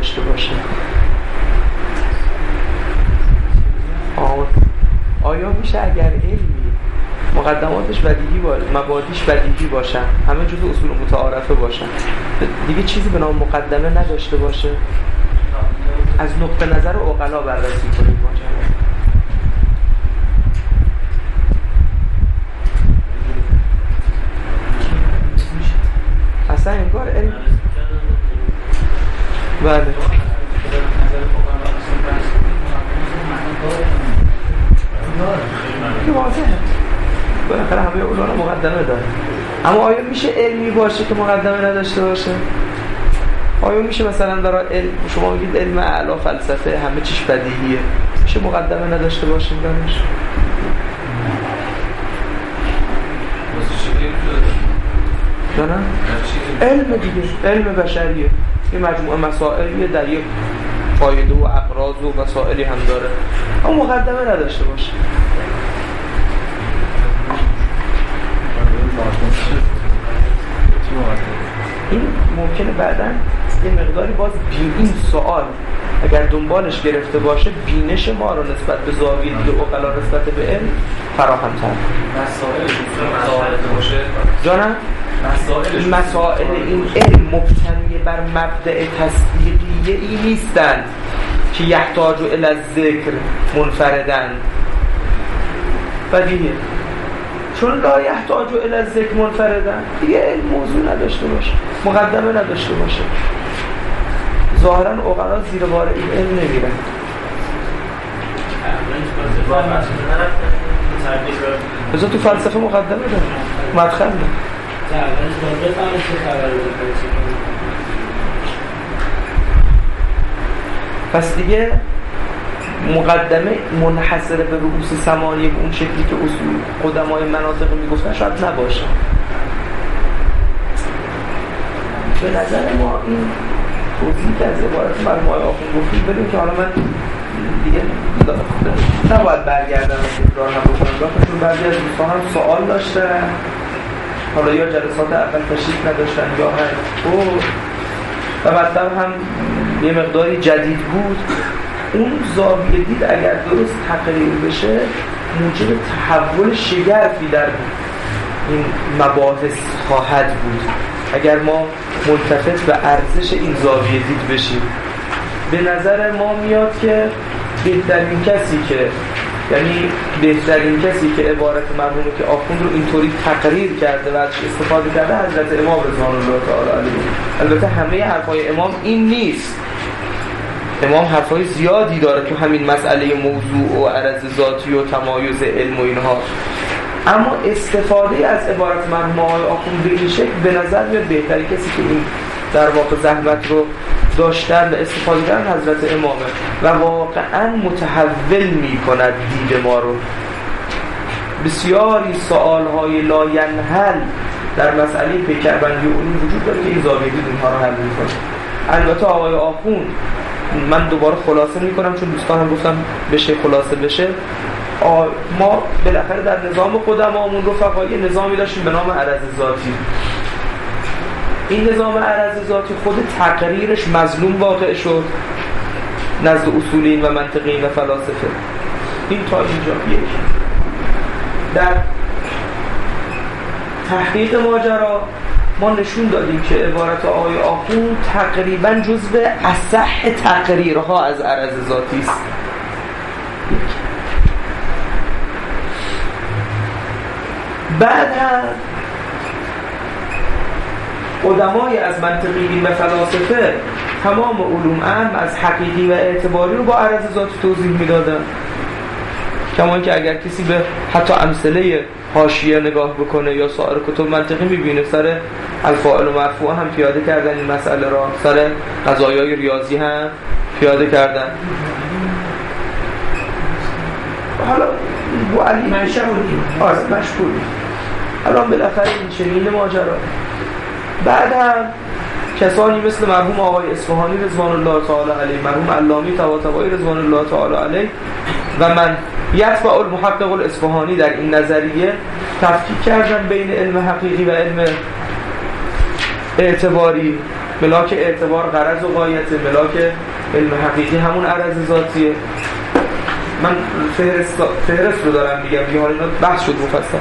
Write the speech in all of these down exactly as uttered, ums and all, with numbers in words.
نداشته باشه. آیا میشه اگر علمی مقدماتش بدیهی باشه، مبادیش بدیهی باشن، همه جزء اصول متعارفه باشن، دیگه چیزی به نام مقدمه نداشته باشه؟ از نقطه نظر عقلا بررسی کنید ماجرا. اصلا انگار علم بله که واضحه بالاخره همه علوم مقدمه داره. اما آیا میشه علمی باشه که مقدمه نداشته باشه؟ آیا میشه مثلا برای علم شما میگید علم اعلی فلسفه همه چیش بدیهیه، میشه مقدمه نداشته باشه دانش؟ نه علم دیگه، علم بشریه، یه مجموعه مسائلیه در یک فایده و اقراض و مسائلی هم داره، اما مقدمه نداشته باشه. این ممکنه بعداً یه مقداری باز بی این سوال اگر دنبالش گرفته باشه بینش ما رو نسبت به زاویه دید عقلا نسبت به علم فراهم‌تر. مسائل مسائل باشه جانم مسائل مسائل این علم مبتنی بر مبدأ تصدیقیه ای نیستند که یحتاج الی الذکر منفردن. بدیهیه چون لا یحتاج الی الذکر منفردن دیگه علم موضوع نداشته باشه، مقدمه نداشته باشه، ظاهرا عقلا زیر بار این علم نمیرن. بذار تو فلسفه مقدمه داره، مدخل داره. پس دیگه مقدمه منحصر به رؤوس ثمانیه به اون شکلی که اصول قدمای مناطق میگفتن شاید نباشه. به نظر ما این توضیح که از عبارت مرحوم آقای آخوند گفتیم بدون که حالا من دیگه نباید برگردم و تکرار هم بکنم، چون بعضی از دوستان هم سوال داشتن، حالا یا جلسات اول تشریف نداشتن یا هم او و مطلب هم یه مقداری جدید بود. اون زاویه دید اگر درست تقریر بشه موجب تحول شگرفی در این مباحث خواهد بود اگر ما ملتفت به ارزش این زاویه دید بشیم. به نظر ما میاد که بهترین کسی که یعنی بهترین کسی که عبارت مرحوم که آخوند رو اینطوری تقریر کرده و ازش استفاده کرده حضرت امام رضوان الله تعالی علیه. البته همه حرفای امام این نیست، امام حرفای زیادی داره تو همین مسئله موضوع و عرض ذاتی و تمایز علم و اینها، اما استفاده از عبارت مرحوم آقای آخوند به این شکل به نظر میاد بهترین کسی که این در واقع زحمت رو داشتن و استفاده کردن حضرت امامه و واقعا متحول می کند دید ما رو. بسیاری سوالهای لاینحل در مسئله پیکربندی و علوم وجود داره که این زاویه دید اینها رو حل می کنه. البته آقای آخوند من دوباره خلاصه می کنم چون دوستان هم گفتم بشه خلاصه بشه، ما بالاخره در نظام قدمامون رفقایی نظامی داشتیم به نام عرض ذاتی. این نظام عرض ذاتی خود تقریرش مظلوم واقع شد نزد اصولین و منطقین و فلاسفه. این تا اینجا یک. در تحقیق ماجرا ما نشون دادیم که عبارت آقای آخوند تقریبا جزو اصح تقریرها از عرض ذاتی است. بعد هم قدمای از منطقیین و فلاسفه تمام علوم عام از حقیقی و اعتباری رو با عرض ذاتی توضیح میدادن، کما که اگر کسی به حتی امثله حاشیه نگاه بکنه یا سایر کتب منطقی میبینه سر الفاعل و مرفوع هم پیاده کردن این مسئله را، سر قضایای ریاضی هم پیاده کردن. حالا بو علی مشهوری آره مشهوری الان بالاخره این چنین ماجرا. بعد هم کسانی مثل مرحوم آقای اصفهانی رضوان الله تعالی علیه، مرحوم علامی طباطبایی رضوان الله تعالی علیه و من یتبع المحقق الاصفهانی در این نظریه تفکیک کردن بین علم حقیقی و علم اعتباری ملاک اعتبار غرض و غایت، ملاک علم حقیقی همون عرض ذاتیه. من فهرست فهرست رو دارم میگم دیگه، حالا اینا بحث شد مفصل.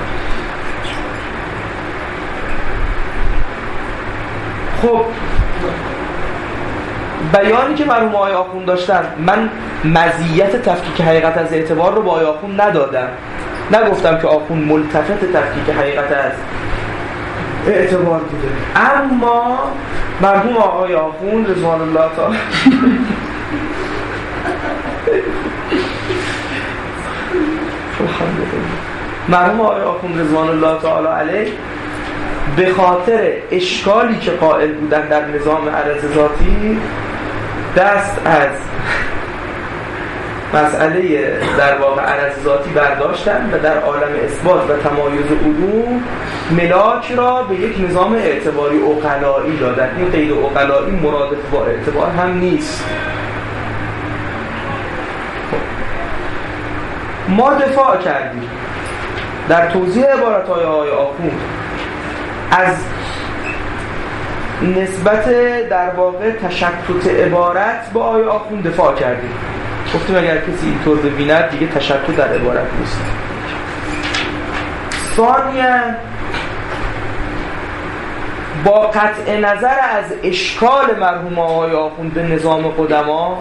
خب بیانی که مرحوم آقای آخوند داشتن، من مزیت تفکیک حقیقت از اعتبار رو با آقای آخوند ندادم، نگفتم که آخوند ملتفت تفکیک حقیقت از اعتبار بوده، اما مرحوم آقای آخوند رضوان الله تعالی مرحوم آقای آخوند رضوان الله تعالی علیه به خاطر اشکالی که قائل بودن در نظام عرض ذاتی دست از مسئله در واقع عرض ذاتی برداشتن و در عالم اثبات و تمایز علوم ملاک را به یک نظام اعتباری عقلایی دادن. این قید عقلایی مرادف با اعتبار هم نیست. ما دفاع کردیم در توضیح عبارت‌های آقای آخوند از نسبت در واقع تشتت عبارت با آقای آخوند دفاع کردیم. گفتیم اگر کسی اینطور ببیند دیگه تشتت در عبارت نیست. ثانیاً با قطع نظر از اشکال مرحوم آقای آخوند به نظام قدما،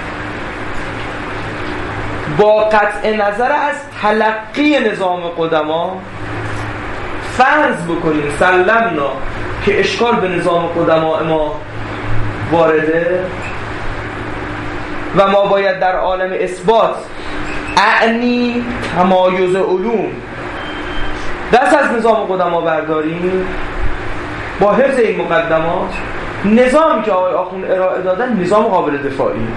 با قطع نظر از تلقی نظام قدما، فرض بکنیم سلمنا که اشکال به نظام قدما ما وارده و ما باید در عالم اثبات اعنی تمایز علوم دست از نظام قدما برداریم با حفظ این مقدمات، نظامی که آقای آخوند ارائه دادن نظام قابل دفاعی،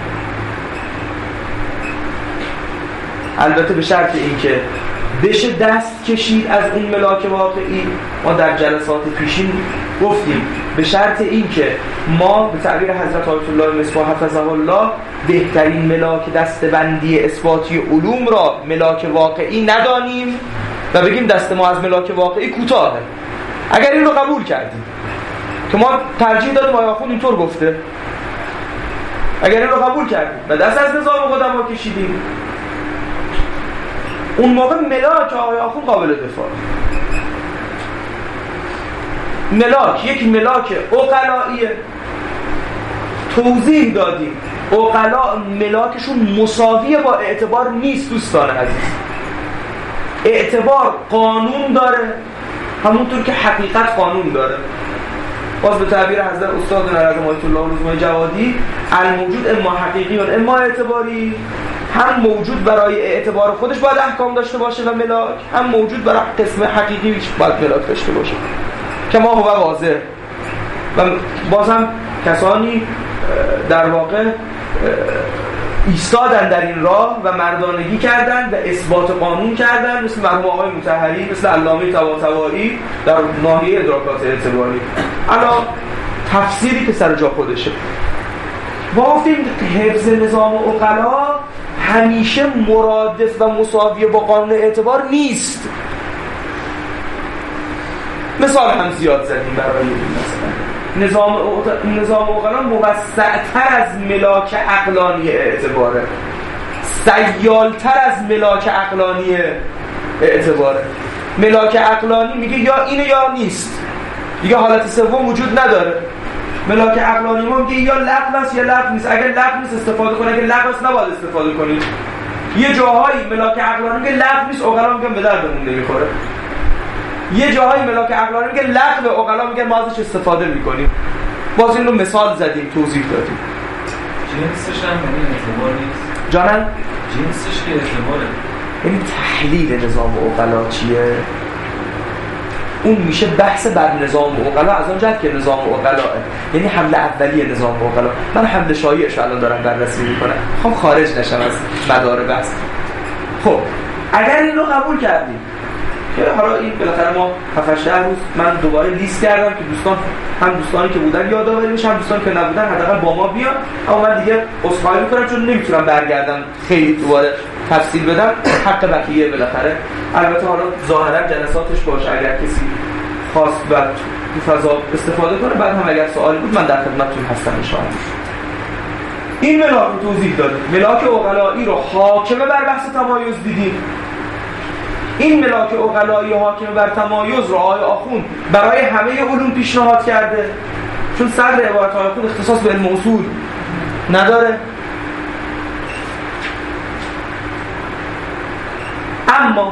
البته به شرط اینکه بشه دست کشید از اون ملاک واقعی. ما در جلسات پیشین گفتیم به شرط اینکه ما به تعبیر حضرت آیت الله مصباح حفظه الله بهترین ملاک دستبندی اثباتی علوم را ملاک واقعی ندانیم و بگیم دست ما از ملاک واقعی کوتاهه. اگر این رو قبول کردیم که ما ترجیح دادیم آقای آخوند اینطور گفته، اگر این رو قبول کردیم و دست از نظام قدما کشیدیم، اون موقع ملاک آقای آخوند قابل دفاع. ملاک یک ملاک عقلاییه، توضیح دادیم عقلا ملاکشون مساویه با اعتبار نیست. دوستان عزیز، اعتبار قانون داره همونطور که حقیقت قانون داره. باز به تعبیر حضرت استاد نرازم آیت الله رضوانی جوادی، الموجود اما حقیقی و اما اعتباری، هم موجود برای اعتبار خودش باید احکام داشته باشه و ملاک، هم موجود برای قسم حقیقی باید ملاک داشته باشه که ما هو واضح. و باز هم کسانی در واقع ایستادن در این راه و مردانگی کردن و اثبات قانون کردن، مثل مرحوم آقای مطهری، مثل علامه طباطبایی در ناحیه ادراکات اعتباری. الان تفسیری که سر جا خودشه. ما گفتیم حفظ نظام عقلا همیشه مرادف و مساوی با قانون اعتبار نیست. مثال هم زیاد زدیم برای این مثلا نظام نظام عقلا موسع‌تر از ملاک عقلانی اعتباره، سیالتر از ملاک عقلانی اعتباره. ملاک عقلانی میگه یا اینه یا نیست، دیگه حالت سوم وجود نداره. ملاک عقلانی ما میگه یا لغو است یا لغو نیست. اگر لغو نیست استفاده کنه، اگر لغو است نباید استفاده کنید. یه جاهایی ملاک عقلانی میگه لغو نیست، عقلا میگن به دردمون نمیخوره. یه جاهایی ملاک عقلانی میگه لغو، عقلا میگه ما ازش استفاده میکنیم. باز این رو مثال زدیم، توضیح دادیم. جنسش هم یعنی اعتبار نیست. جانم جنسش که اعتباره، یعنی تحلیل نظام عقلا چیه؟ اون میشه بحث بر نظام عقلا از اون جهت که نظام عقلاه، یعنی حمله اولیه نظام عقلا. من حمله شایعش الان دارم بررسی میکنم، خب خارج نشم از مدار بحث. خب اگر این رو قبول کردیم که حالا این بالاخره ما هفت هشت روز من دوباره لیست کردم که دوستان هم دوستانی که بودن یادآوری بشن، هم دوستانی که نبودن حداقل با ما بیان. اما من دیگه عذرخواهی میکنم چون نمیتونم برگردم خیلی دوباره تفصیل بدم، حق بقیه بالاخره. البته حالا ظاهرا جلساتش باشه، اگر کسی خواست و تو فضا استفاده کنه. بعد هم اگر سوالی بود من در خدمتتون هستم ان شاء الله. این ملاک رو توضیح داده. ملاک عقلایی رو حاکمه بر بحث تمایز دیدیم. این ملاک عقلایی حاکمه بر تمایز رو آقای آخوند برای همه علوم پیشنهاد کرده، چون صدر عبارت آقای آخوند اختصاص به علم اصول نداره. اما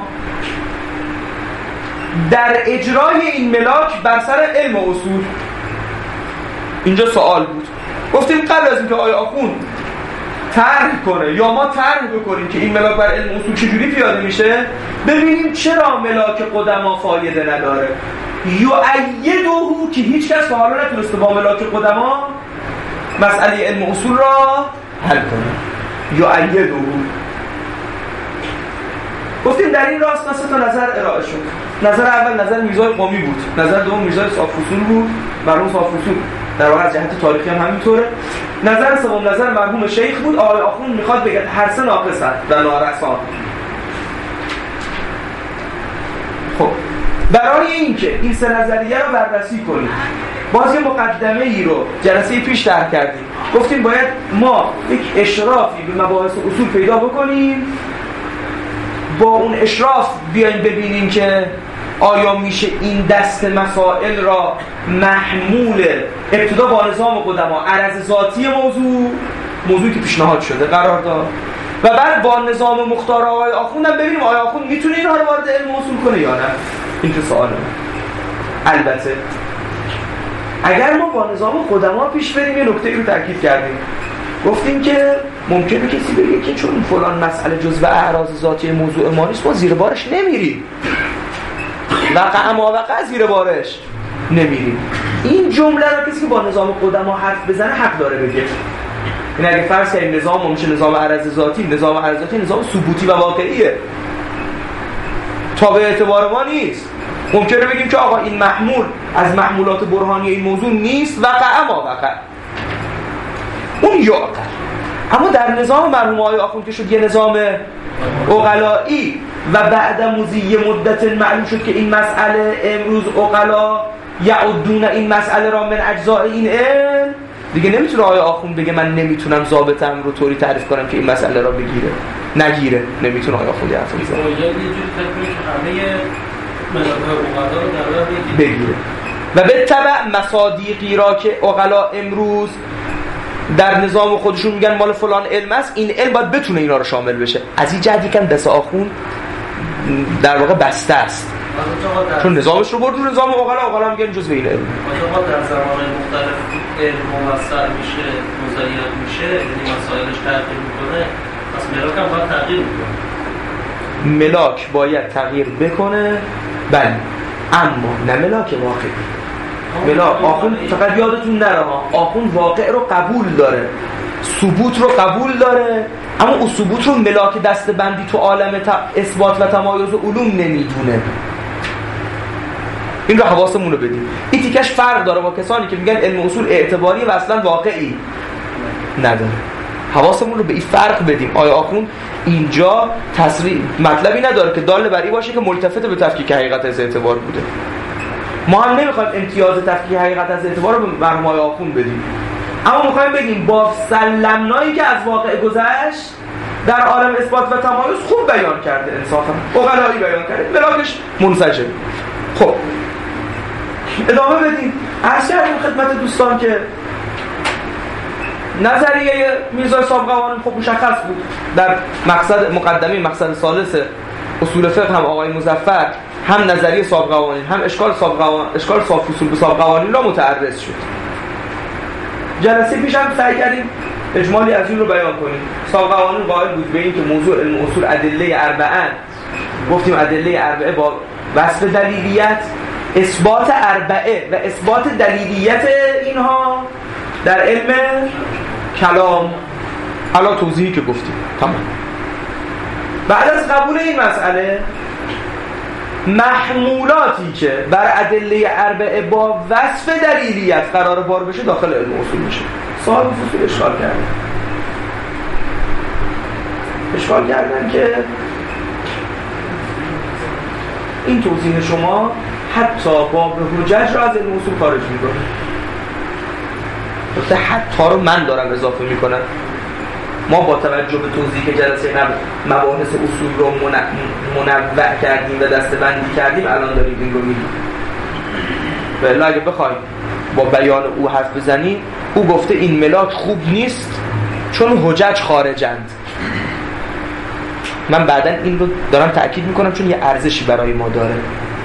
در اجرای این ملاک بر سر علم اصول اینجا سوال بود. گفتیم قبل از اینکه آقای آخوند طرح کنه یا ما طرح بکنیم که این ملاک بر علم اصول چجوری پیاده میشه، ببینیم چرا ملاک قدما فایده نداره. یؤیده که هیچ کس تا حالا نتونسته با ملاک قدما مسئله علم اصول را حل کنه. یؤیده گفتیم در این راست سه تا نظر ارائه شد. نظر اول نظر میرزای قمی بود، نظر دوم میرزای صافوسون بود، مرحوم صافوسون در واقع از جهت تاریخی هم همینطوره. نظر سوم نظر مرحوم شیخ بود. آقای آخوند میخواد بگه هر سه ناقصن و نارسان. خب برای اینکه این سه نظریه رو بررسی کنیم باز یه مقدمه ای رو جلسه پیش طرح کردیم. گفتیم باید ما یک اشرافی به مباحث اصول پیدا بکنیم، با اون اشراف بیایم ببینیم که آیا میشه این دست مسائل را محمول ابتدا با نظام قدما عرض ذاتی موضوع موضوعی که پیشنهاد شده قرار داد و بعد با نظام مختار آقای آخوند هم ببینیم آقای آخوند میتونه اینها رو وارد علم اصول کنه یا نه. این که سواله. البته اگر ما با نظام قدما پیش بریم یه نکته ای رو تاکید کردیم. گفتیم که ممکنه کسی بگه که چون فلان مسئله جزء اعراض ذاتی موضوع ما نیست ما زیر بارش نمیریم. وقع ما وقع زیر بارش نمیریم. این جمله رو کسی که با نظام قدما حرف بزنه حق داره بگه. این اگه فرض کنیم نظام ما میشه نظام اعراض ذاتی، نظام اعراض ذاتی نظام ثبوتی و واقعیه، تابع اعتبار ما نیست. ممکنه بگیم که آقا این محمول از محمولات برهانی این موضوع نیست، وقع ما وقع اون یعقل. اما در نظام مرحوم آقای آخوند که شد یه نظام عقلایی و بعد مضی مدت معلوم شد که این مسئله امروز عقلا یعدون این مسئله را من اجزاء این علم، دیگه نمیتونه آقای آخوند بگه من نمیتونم ضابطم رو طوری تعریف کنم که این مسئله را بگیره نگیره. نمیتونه آقای آخوند حرف بزنه بگیره و به تبع مصادیقی را که عقلا امروز در نظام خودشون میگن مال فلان علم است، این علم باید بتونه اینا رو شامل بشه. از این جهت یکم دست آخوند در واقع بسته است، چون نظامش رو برد رو نظام عقلا، عقلا میگن جزء این علم. آیا در زمان مختلف علم موسع میشه، مزین میشه، یعنی مسائلش تغییر میکنه، پس ملاک هم باید تغییر میکنه. ملاک باید تغییر بکنه، بله، اما نه ملاک واقعی. ملاک آخوند فقط یادتون نره ها، آخوند واقع رو قبول داره، ثبوت رو قبول داره، اما اون ثبوت رو ملاک دسته بندی تو عالم اثبات و تمایز و علوم نمیدونه. این رو حواسمون رو بدیم. این تیکش فرق داره با کسانی که میگن علم اصول اعتباری و اصلا واقعی نداره. حواسمون رو به این فرق بدیم. آیا آخوند اینجا تصریح مطلبی نداره که دال بر این باشه که ملتفت به تفکیک حقیقت از اعتبار بوده. ما هم نمیخوایم امتیاز تفکیک حقیقت از اعتبار رو به مرحوم آقای آخوند بدیم، اما میخوایم بگیم با سلمنایی که از واقع گذشت در عالم اثبات و تمایز خوب بیان کرده، انصافا عقلایی بیان کرده، ملاکش منسجم. خب ادامه بدیم. عرض کردیم خدمت دوستان که نظریه میرزای صاحب قوانین خب مشخص بود. در مقصد مقدمه مقصد ثالث اصول فقه هم آقای مظفر هم نظریه صاحب قوانین هم اشکال صاحب قوانین اشکال صاحب اصول به صاحب قوانین را متعرض شد. جلسه پیش هم سعی کردیم اجمالی از این رو بیان کنیم. صاحب قوانین قائل بود به این که موضوع علم اصول ادله اربعه، گفتیم ادله اربعه با وصف دلیلیت، اثبات اربعه و اثبات دلیلیت اینها در علم کلام، حالا توضیحی که گفتیم تمام. بعد از قبول این مسئله محمولاتی که بر ادله اربعه با وصف دلیلیت قرار بار بشه داخل علم اصول میشه. صاحب اصول اشکال کردن اشکال کردن که این توضیح شما حتی باب حجج را از علم اصول خارج میکنه. گفته حتی رو من دارم اضافه میکنم. ما با توجه به توضیح که جلسه قبل مباحث اصول رو منوع کردیم و دسته‌بندی کردیم، الان داریم این رو میگیم. ولی اگه بخوایم با بیان او حرف بزنیم، او گفته این ملاک خوب نیست چون حجج خارجند. من بعداً این رو دارم تأکید میکنم چون یه ارزشی برای ما داره.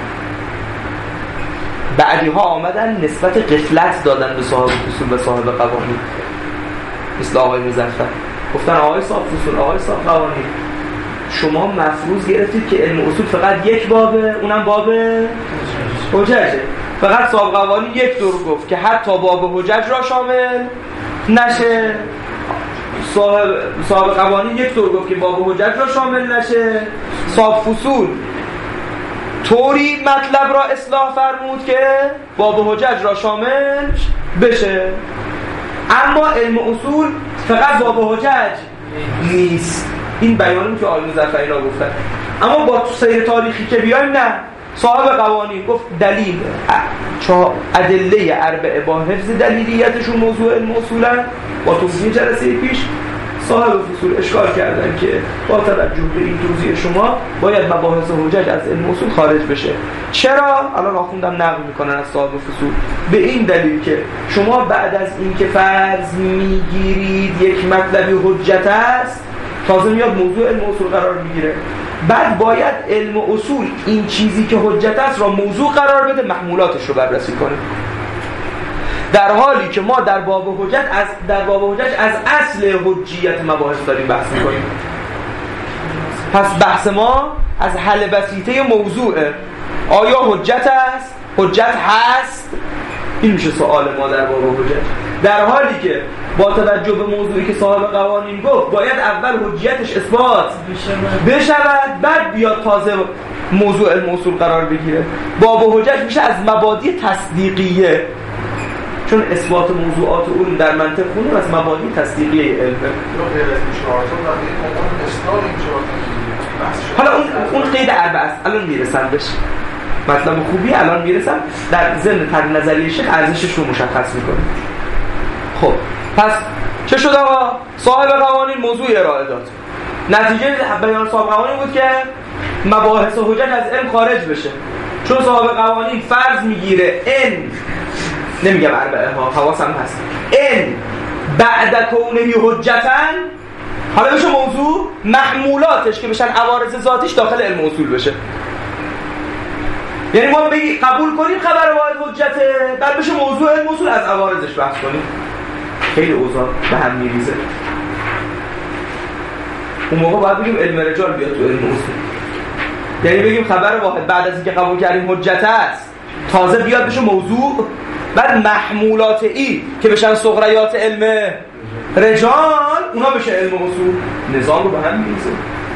بعدی ها آمدن نسبت غفلت دادن به صاحب اصول و صاحب قوانین، مثل آقای مظفر گفتن آقای صاحب اصول، آقای صاحب قوانین، شما مفروض گرفتید که علم اصول فقط یک بابه، اونم باب حججه. فقط صاحب قوانین یک دور گفت که حتی باب حجج را شامل نشه. صاحب صاحب قوانین یک دور گفت که باب حجج را شامل نشه. صاحب فصول طوری مطلب را اصلاح فرمود که باب حجج را شامل بشه. اما علم اصول فقط باب حجج نیست. این بیانیم که آقای مظفری را گفتن. اما با سیر تاریخی که بیایم، نه، صاحب قوانین گفت دلیل چا ادله اربعه با حفظ دلیلیتشون موضوع علم اصولن. با توضیح جلسه پیش صاحب فصول اشکال کردن که با توجه به این توضیح شما باید مباحث حجج از علم اصول خارج بشه. چرا؟ الان آخوندم نقل میکنن از صاحب فصول. به این دلیل که شما بعد از این که فرض میگیرید یک مطلبی حجت است، تازه میاد موضوع علم اصول قرار میگیره، بعد باید علم اصول این چیزی که حجت است را موضوع قرار بده، محمولاتش رو بررسی کنه. در حالی که ما در باب حجت از در باب حجت از اصل حجیت مباحث داریم بحث می‌کنیم. پس بحث ما از حل بسیطه موضوعه. آیا حجت است؟ حجت هست؟ این میشه سوال ما در باب حجت. در حالی که با توجه به موضوعی که صاحب قوانین گفت باید اول حجیتش اثبات بشود، بعد بیاد تازه موضوع علم اصول قرار بگیره. باب حجت میشه از مبادی تصدیقیه، چون اثبات موضوعات علوم در منطق خونیم از مبادی تصدیقیه علمه. حالا اون اون قید اربعه است، الان میرسم بهش. مطلب خوبی الان میرسم. در ضمن طرح نظریه شیخ ارزشش رو مشخص میکنه. خب پس چه شد آقا؟ صاحب قوانین موضوع ارائه داد. نتیجه بیان صاحب قوانین بود که مباحث حجت از علم خارج بشه، چون صاحب قوانین فرض میگیره ان، نمیگم اربعه ها، حواسم هست، ان بعد کونه حجتن، حالا بشه موضوع محمولاتش که بشن عوارض ذاتیش داخل علم اصول بشه. یعنی ما بگی قبول کنیم خبر واحد حجته، بعد بشه موضوع علم اصول از عوارضش بحث کنیم. خیلی اوضاع به هم میریزه. اون موقع باید بگیم علم رجال بیاد تو علم اصول. یعنی بگیم خبر واحد بعد از اینکه قبول کردیم حجت است، تازه بیاد بشه موضوع، بعد محمولات ای که بشن صغریات علم رجال، اونا بشه علم اصول. نظام رو به هم میریزه.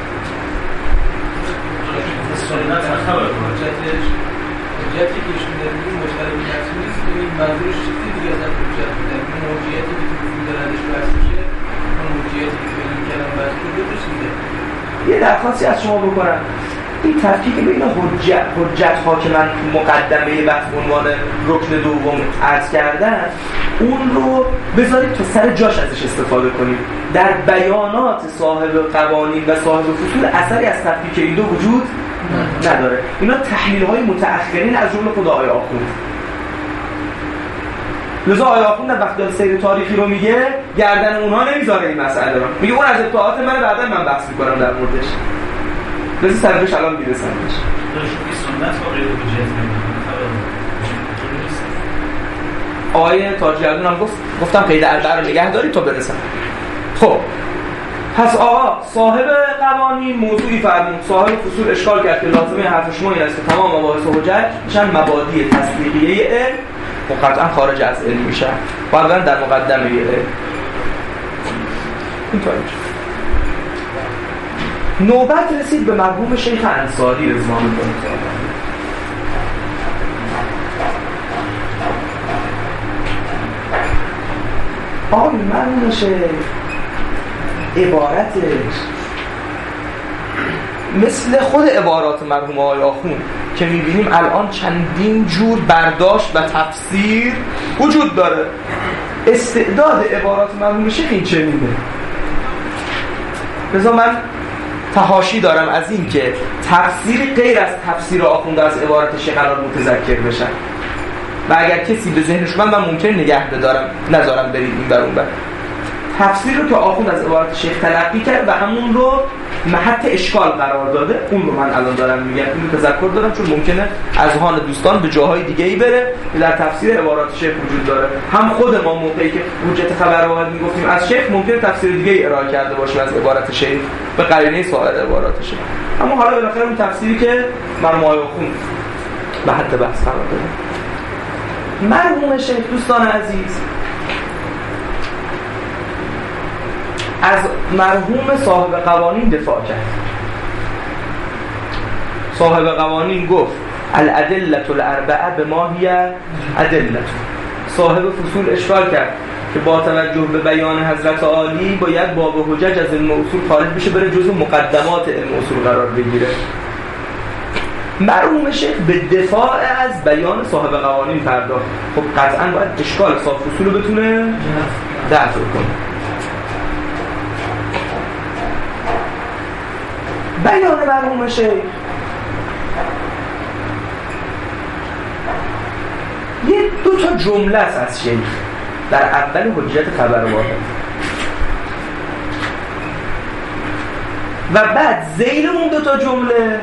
حجتی که ایشون داره میگه مشترک نفسی نیست، این منظورش چیزی دیگه از حجت میده. این حجتی که تو گفتیم دارندش بحث میشه، اون حجتی که این کلام بحث میشه دوش میده. یه درخواستی از شما بکنم، این تفکیک بین حجت حجت ها که من مقدمه بحث عنوان رکن دوم عرض کردم، اون رو بذارید تا سر جاش ازش استفاده کنید. در بیانات صاحب قوانین و صاحب فصول اثری از تفکیک این دو وجود نداره. اینا تحلیل های متأخرین از جمله خود آقای آخوند. لذا آقای آخوند در وقت سیر تاریخی رو میگه، گردن اونها نمیذاره این مسئله رو، میگه اون از ابتداعات من بعدا من بحث میکنم در موردش. لذا سرش الان میرسم بهش. آقای تاجی‌الدین هم گفت گفتم قید اربعه رو نگه داری تا برسم. خب پس آقا صاحب قوانین موضوعی فرمود، صاحب فصول اشکال کرد که لازمه حرف شما این است که تمام مباحث حجت میشن مبادی تصدیقیه علم، و قطعا خارج از علم میشن، بعدا در مقدمه علم. اینطوری نوبت رسید به مرحوم شیخ انصاری رضوان الله تعالی. آقا مرحوم شیخ عبارتش مثل خود عبارات مرحوم آقای آخوند که می‌بینیم الان چندین جور برداشت و تفسیر وجود داره. استعداد عبارات مرحوم شیخ این چنینه. لذا من تحاشی دارم از این که تفسیر غیر از تفسیر آخونده از عبارت شیخ الان متذکر بشن و اگر کسی به ذهنش من من ممکن نگه بدارم نذارم برید این بر اون بر. تفسیر رو که آخوند از عبارت شیخ تلقی کرد و همون رو محط اشکال قرار داده، اون رو من الان دارم میگم، این رو تذکر دارم چون ممکنه اذهان دوستان به جاهای دیگه ای بره که در تفسیر عبارات شیخ وجود داره. هم خود ما موقعی که حجت خبر واحد میگفتیم از شیخ ممکنه تفسیر دیگه ای ارائه کرده باشیم از عبارت شیخ به قرینه سایر عبارات شیخ. اما حالا بالاخره اون تفسیری که مرحوم آخوند محط بحث قرار داده. مرحوم شیخ دوستان عزیز از مرحوم صاحب قوانین دفاع کرد. صاحب قوانین گفت الادله الاربعه بما هی ادله. صاحب فصول اشکال کرد که با توجه به بیان حضرت عالی باید باب حجج از علم اصول خارج بشه بره جزء مقدمات علم اصول قرار بگیره. مرحوم شیخ به دفاع از بیان صاحب قوانین پرداخت. خب قطعا باید اشکال صاحب فصول رو بتونه دفع کنه. بیان مرحوم شیخ یه دو تا جمله است از شیخ در اول حجت خبر واحد و بعد ذیل اون دو تا جمله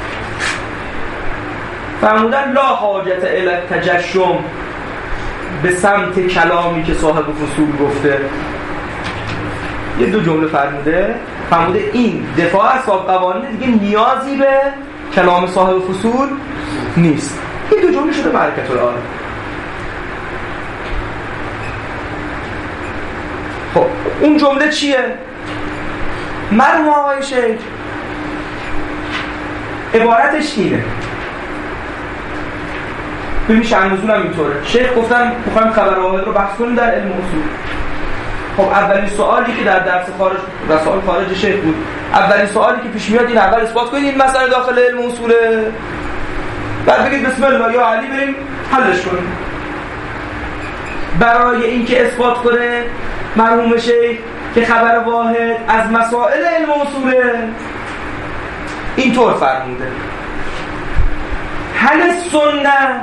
فرمودن لا حاجت الی تجشم به سمت کلامی که صاحب فصول گفته. یه دو جمله فرموده فرموده این دفاع از صاحب قوانین دیگه نیازی به کلام صاحب فصول نیست. یه دو جمله شده برکت العالم. خب اون جمله چیه؟ مرحوم آقای شیخ عبارتش اینه. ببین شأن نزول هم اینطوره. شیخ گفتن میخوایم خبر واحد رو بحث کنیم در علم اصول. خب اولین سوالی که در درس خارج و سوال خارج شیخ بود، اولین سوالی که پیش میاد این اول اثبات کنید این مسئله داخل علم اصوله، بعد بگید بسم الله یا علی بریم حلش کنیم. برای اینکه اثبات کنه مرحوم شیخ که خبر واحد از مسائل علم اصوله اینطور فرموده هل السنه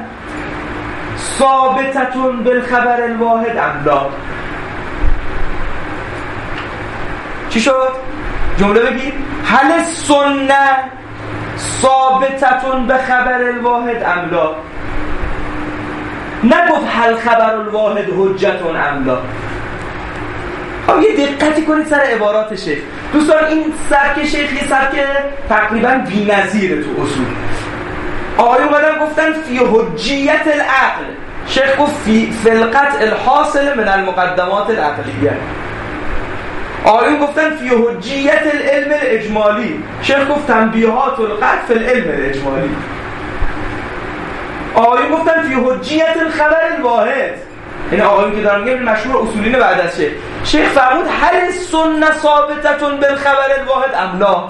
ثابتتون بالخبر الواحد ام لا. چی شد؟ جمله بگید هل السنه ثابتتون به خبر الواحد ام لا. نگفت هل خبر الواحد حجتون ام لا. خب یه دقتی کنید سر عبارات شیخ دوستان. این سبک شیخ یه سبک تقریبا بی‌نظیره تو اصول. آقای اومدن گفتن فی حجیت العقل، شیخ گفت فی فلقت الحاصل من المقدمات العقلیه. آقایون گفتن فی حجیت العلم الاجمالی، شیخ گفت تنبیهات القطع فی العلم الاجمالی. آقایون گفتن فی حجیت الخبر الواحد. این آقایون که دارن میگن مشهور اصولین بعد از شیخ. شیخ فرمود هل السنه ثابتتون بالخبر الواحد ام لا.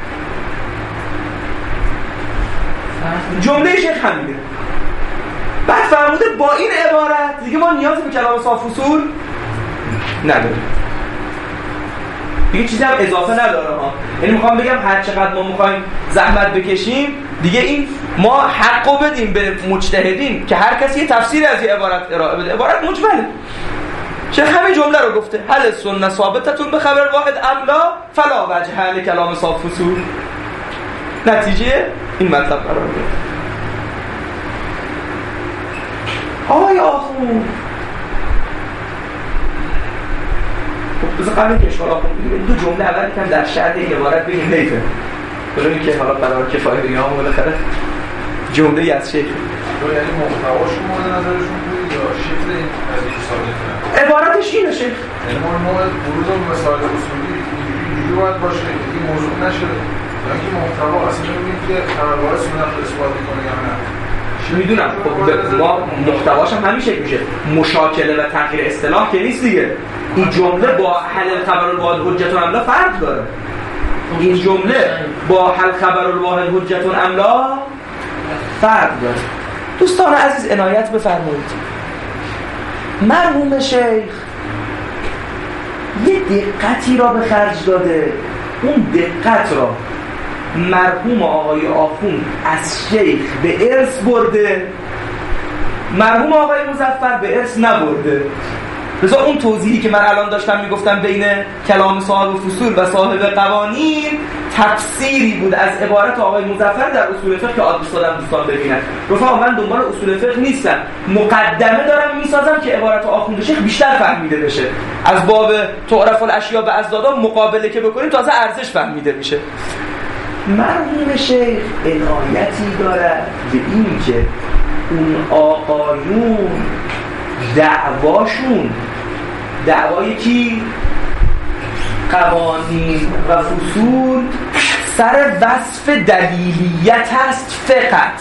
جمله شیخ همینه. بعد فرموده با این عبارت دیگه ما نیازی به کلام صاحب فصول نداریم. دیگه چیزی هم اضافه نداره ها. یعنی میخوام بگم هر چقدر ما میخوایم زحمت بکشیم دیگه این ما حقو بدیم به مجتهدین که هر کسی یه تفسیر از این عبارت ارائه بده. عبارت مجمله. شیخ همین جمله رو گفته هل السنه ثابتتون به خبر واحد ام لا فلا وجه لکلام صاحب فصول. نتیجه این مطلب قرار گرفت. آقای آخوند خب بذار قبل که اشکال آخوند بگیم دو جمله اول کم در شرط این عبارت بگیم لیفه بلونی که حالا قرار کفایه دیگه هم بالاخره جمله از شیخ یعنی محتواشون مورد نظرشون بود یا شکل این قضیه ثابت کنه؟ عبارتش اینه شیخ. یعنی ما مورد بروز و مسائل اصولی اینجوری باید باشه این موضوع نشه یا اینکه محتوا اصلا ببینیم که خبرهای سنت رو اثبات میکنه یا نه. میدونم خب ما محتواش هم همین شکل میشه. مشاکله و تغییر اصطلاح که نیست دیگه. این جمله با حل الخبر الواحد حجتون ام لا فرق داره. این جمله با حل خبر الواحد حجتون ام لا فرق داره. دوستان عزیز عنایت بفرمایید. مرحوم شیخ یه دقتی را به خرج داده، اون دقت را مرحوم آقای آخوند از شیخ به ارث برده، مرحوم آقای مظفر به ارث نبرده. لذا اون توضیحی که من الان داشتم میگفتم بین کلام صاحب فصول و صاحب قوانین تفسیری بود از عبارت آقای مظفر در اصول فقه که عادی شدم دوستان ببینن. رفقا من دنبال اصول فقه نیستم، مقدمه دارم میسازم که عبارت آخوند شیخ بیشتر فهمیده بشه. از باب تعرف الاشیاء به ازدادا مقابله که بکنیم تازه ارزش فهمیده میشه. مرحوم شیخ عنایتی دارد به این که اون آقایون دعواشون دعوای کی؟ قوانین و فصول سر وصف دلیلیت است فقط،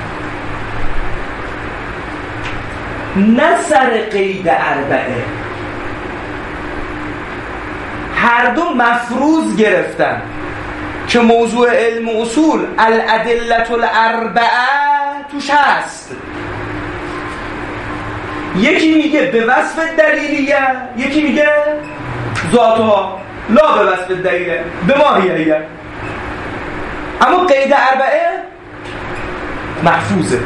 نه سر قید اربعه. هر دو مفروض گرفتن که موضوع علم و اصول الادلة الاربعه توش هست. یکی میگه به وصف دلیلیه، یکی میگه ذاتها لا به وصف دلیلیه به ماهیه، اما قید اربعه محفوظه.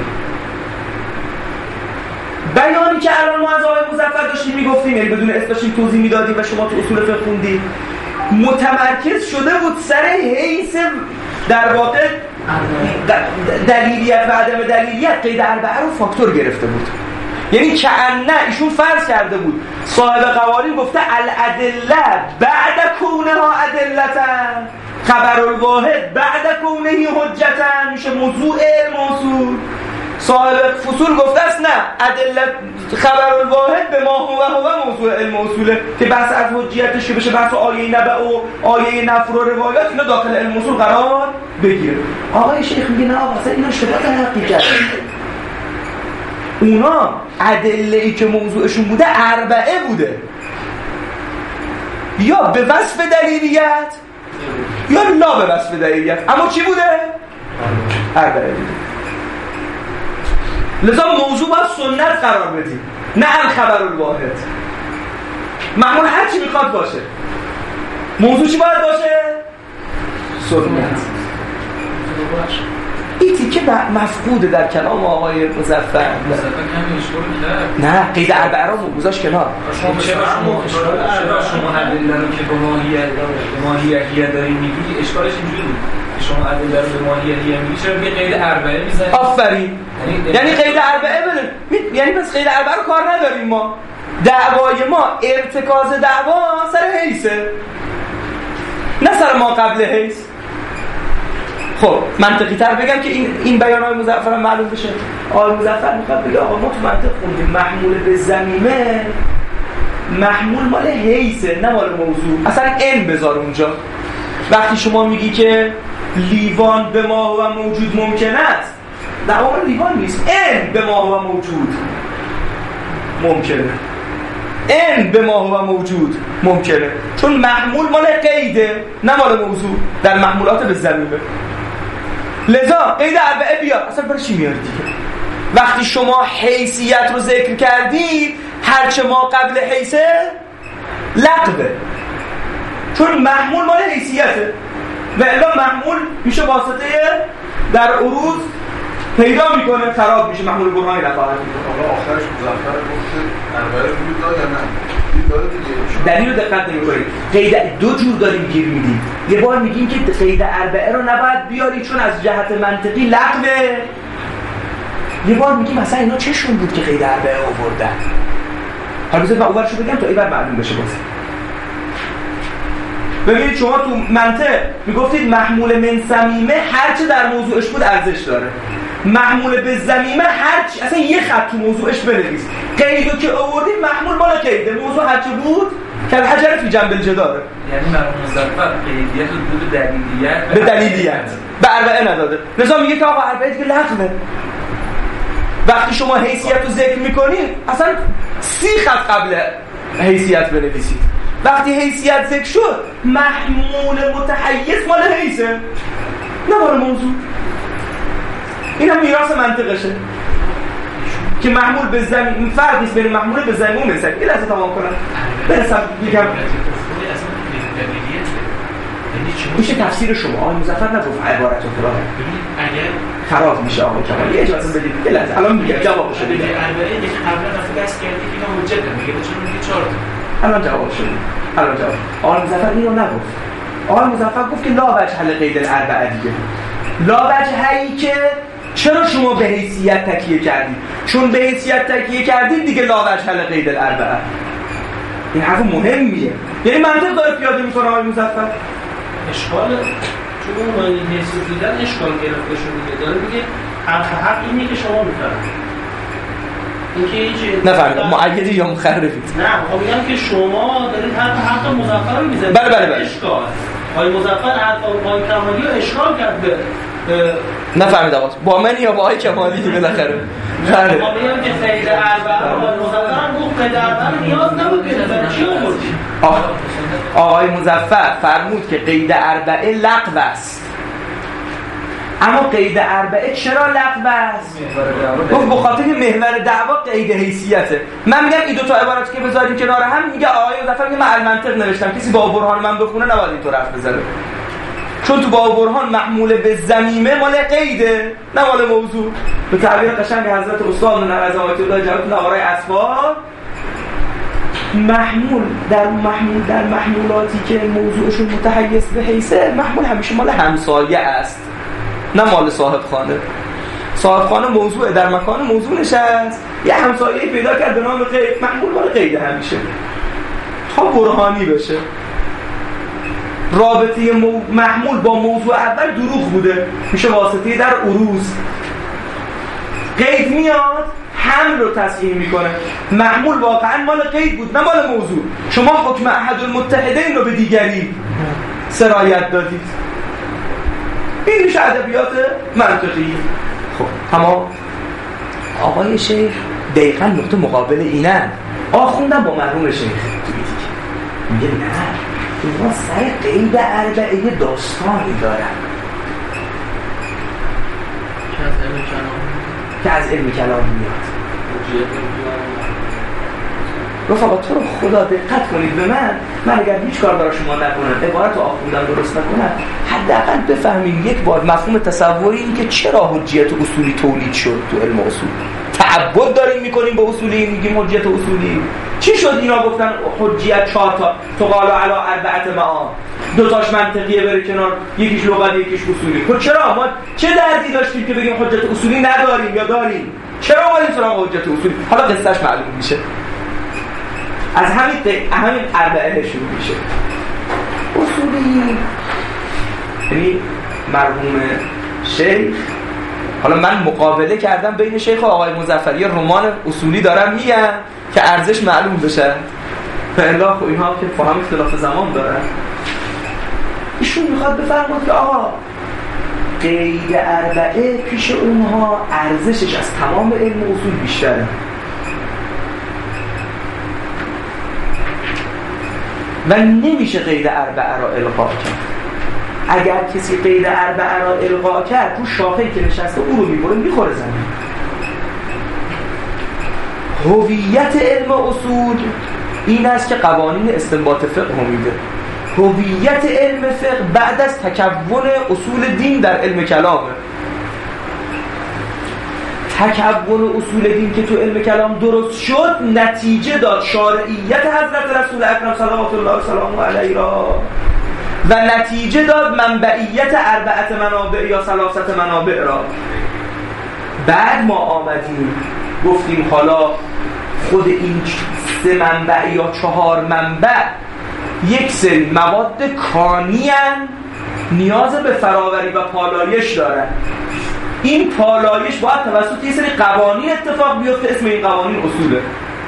بیانی که الان ما از آقای مظفر داشتیم میگفتیم، یعنی بدون اسم داشتیم توضیح میدادیم و شما تو اصول فقه خوندید، متمرکز شده بود سر حیث در واقع دلیلیت و عدم دلیلیت. قید اربعه رو فاکتور گرفته بود، یعنی که نه ایشون فرض کرده بود صاحب قوانین گفته الادله بعد کونها ادلتن، خبر الواحد بعد کونه حجتن، میشه موضوع علم اصول. صاحب فصول گفته است نه ادله خبر الواحد به ما هو هو موضوع علم اصوله که بحث از حجیتش بشه، بحث آیه نبع و آیه نفر و روایات اینا داخل علم اصول قرار بگیره. آقای شیخ میگه نه آقا اینا اشتباه تلقی کرده، اونا ادله‌ای که موضوعشون بوده اربعه بوده، یا به وصف دلیلیت یا لا به وصف دلیلیت، اما چی بوده؟ اربعه بوده. لذا موضوع باید سنت قرار بدیم، نه الخبر الواحد. معمول هر چی میخواد باشه، موضوع چی باید باشه؟ سنت. این تیکه مفقوده در کلام آقای مظفر. نه قید اربعه رو گذاشت کنار. چرا شما چرا شما ادله رو که به ماهیت به ماهیت داری میگی اشکالش اینجوری بود شما ادله رو به ماهیت میگی چرا به قید اربعه میزنید؟ آفرین. یعنی قید اربعه بده، یعنی پس قید اربعه رو کار نداریم ما. دعوای ما ارتکاز دعوا سر حیثه، نه سر ما قبل حیث. خب منطقی تر بگم که این این بیان‌های مظفر معلوم بشه. آقای مظفر میخواد بگه آقا ما تو منطق خوندیم محمول به ضمیمه، محمول مال حیثه نه مال موضوع. اصلا ان بذار اونجا. وقتی شما میگی که لیوان به ما و موجود ممکن است، دعوا لیوان نیست، ان به ما و موجود ممکنه، ان به ما و موجود ممکنه، چون محمول مال قیده نه مال موضوع در محمولات به ضمیمه. لذا قید اربعه بیار. اصلا برای چی میاری دیگه؟ وقتی شما حیثیت رو ذکر کردید هرچه ما قبل حیثه لغوه، چون محمول مال حیثیته و الا محمول میشه واسطه در عروض پیدا میکنه، خراب میشه، محمول برهانی نخواهد میکنه. آقا آخرش مظفر گفته اربعه رو داد یا نه؟ دلیل رو دقت نمی‌کنید. قید دو جور داریم گیر میدیم. یه بار میگیم که قید اربعه رو نباید بیاری چون از جهت منطقی لغوه. یه بار میگیم مثلا اینا چشون بود که قید اربعه آوردن. حالا بذارید من اولشو بگم تا اینور معلوم بشه باز. ببینید شما تو منطق میگفتید محمول من صمیمه هرچه در موضوعش بود ارزش داره. محمول به ضمیمه هرچی اصلا یه خط تو موضوعش بنویس. قیدو که آوردید محمول مال قیده، موضوع هرچه بود که حجر فی جنب الجدار. یعنی مرحوم مظفر قیدیت رو بود دلیلیت به دلیلیت به اربعه نداده. لذا میگه که آقا اربعه دیگه لغوه. وقتی شما حیثیت رو ذکر میکنید اصلا سی خط قبل حیثیت بنویسید. وقتی حیثیت ذکر شد محمول متحیز مال حیثه نه مال موضوع. این هم میراث منطقشه که محمول به زمین، فرق نیست بین محمول به زمین و مثل. یه لحظه تمام کنم برسم میگم میشه تفسیر شما. آقای مظفر نگفت عبارتون خرابه، اگر خراب میشه آقای کمالی. اجازه بدید یه لحظه الان میگم جوابشو بدید. البته دیگه قبلا رفت دست کردی که اینا حجت نمیگه چون میگه چهار تا. الان جوابشو بدید. الان جواب. آقای مظفر اینو نگفت. آقای مظفر گفت که لا وجه لقید الاربعه دیگه. لا وجهی که چرا شما به حیثیت تکیه کردید؟ چون به حیثیت تکیه کردید دیگه لا وجه لقید الاربعه. این حرف مهمیه. یعنی منطق داره پیاده میکنه آقای مظفر. اشکال چون اون این حیث دیدن اشکال گرفته شده داره میگه حرف حق اینه که شما میفرمایید. اینکه هیچ نفهمیدم مؤیدی یا مخرفید؟ نه خب میگم که شما دارید حرف حق مظفر رو میزنید. بله بله بله. اشکال آقای مظفر حرف آقای کمالی رو اشکال کرد به نفهمیدم با من یا با آقای کمالی بالاخره. بله. ما میگم که قید اربعه آقای مظفر هم گفت قید اربعه نیاز نبود که نظر چی آوردی؟ آقای مظفر فرمود که قید اربعه لغو است. اما قید اربعه چرا لغو است؟ گفت به خاطر محور دعوا قید حیثیته. من میگم این دو تا عبارت که بذاریم کنار هم، میگه آقای مظفر میگه من المنطق نوشتم، کسی با برهان من بخونه نباید اینطور حرف بزنه، چون تو با برهان محمول به ضمیمه مال قیده نه مال موضوع. به تعبیر قشنگ حضرت استاد نوازی آیت الله جلال نوارای اسباب، محمول در محمول در محمولاتی که موضوعشون متحیز به حیثه، محمول همیشه مال همسایه است نه مال صاحب خانه. صاحب خانه موضوع در مکان موضوع نشست، یه همسایه‌ای پیدا کرد به نام قید، محمول مال قید همیشه تا برهانی بشه. رابطه مو... محمول با موضوع اول دروغ بوده، میشه واسطه در عروض. قید میاد حمل رو تصحیح میکنه، محمول واقعا مال قید بود نه مال موضوع. شما حکم احد المتحدین رو به دیگری سرایت دادید. این میشه ادبیات منطقی. خب تمام. آقای شیخ دقیقا نقطه مقابل اینن. آخوندم با مرحوم شیخ میگه نه اینا سر قید اربعه داستانی دارن که از علم کلام میاد. رفقا تو رو خدا دقت کنید به من. من اگر هیچ کار برای شما نکنم، عبارت رو آخوندم درست نکنم، حداقل بفهمیم یک بار مفهوم تصوری این که چرا حجیت اصولی تولید شد تو علم اصول. تعبد داریم میکنیم به اصولی، میگیم حجیت اصولی. چی شد اینا گفتن حجیت چهار تا تو قالا علی اربعه معان، دو تاش منطقیه بره کنار، یکیش لغوی یکیش اصولی. خب چرا ما چه دردی داشتیم که بگیم حجت اصولی نداریم یا داریم؟ چرا اومدیم سراغ حجت اصولی؟ حالا قصهش معلوم میشه. از همین همین اربعه شروع میشه. اصولی یعنی مرحوم شیخ، حالا من مقابله کردم بین شیخ و آقای مظفری، رمان اصولی دارم میگم که ارزش معلوم بشه. فعلا خب اینها که فهم اختلاف زمان دارن. ایشون میخواد بفرماد که آقا قید اربعه پیش اونها ارزشش از تمام علم اصول بیشتره و نمیشه قید اربعه را الغا کرد. اگر کسی قید اربعه را الغا کرد، تو شاخه‌ای که نشسته او رو میبره میخوره زمین. هویت علم اصول این است که قوانین استنباط فقه میده. هویت علم فقه بعد از تکون اصول دین در علم کلامه. تکون اصول دین که تو علم کلام درست شد، نتیجه داد شارعیت حضرت رسول اکرم صلوات الله و سلامه علیه را و نتیجه داد منبعیت اربعه منابع یا ثلاثه منابع را. بعد ما آمدیم گفتیم حالا خود این سه منبع یا چهار منبع یک سری مواد کانی هستند، نیاز به فراوری و پالایش دارن. این پالایش باید توسط یه سری قوانین اتفاق بیفته، اسم این قوانین اصوله.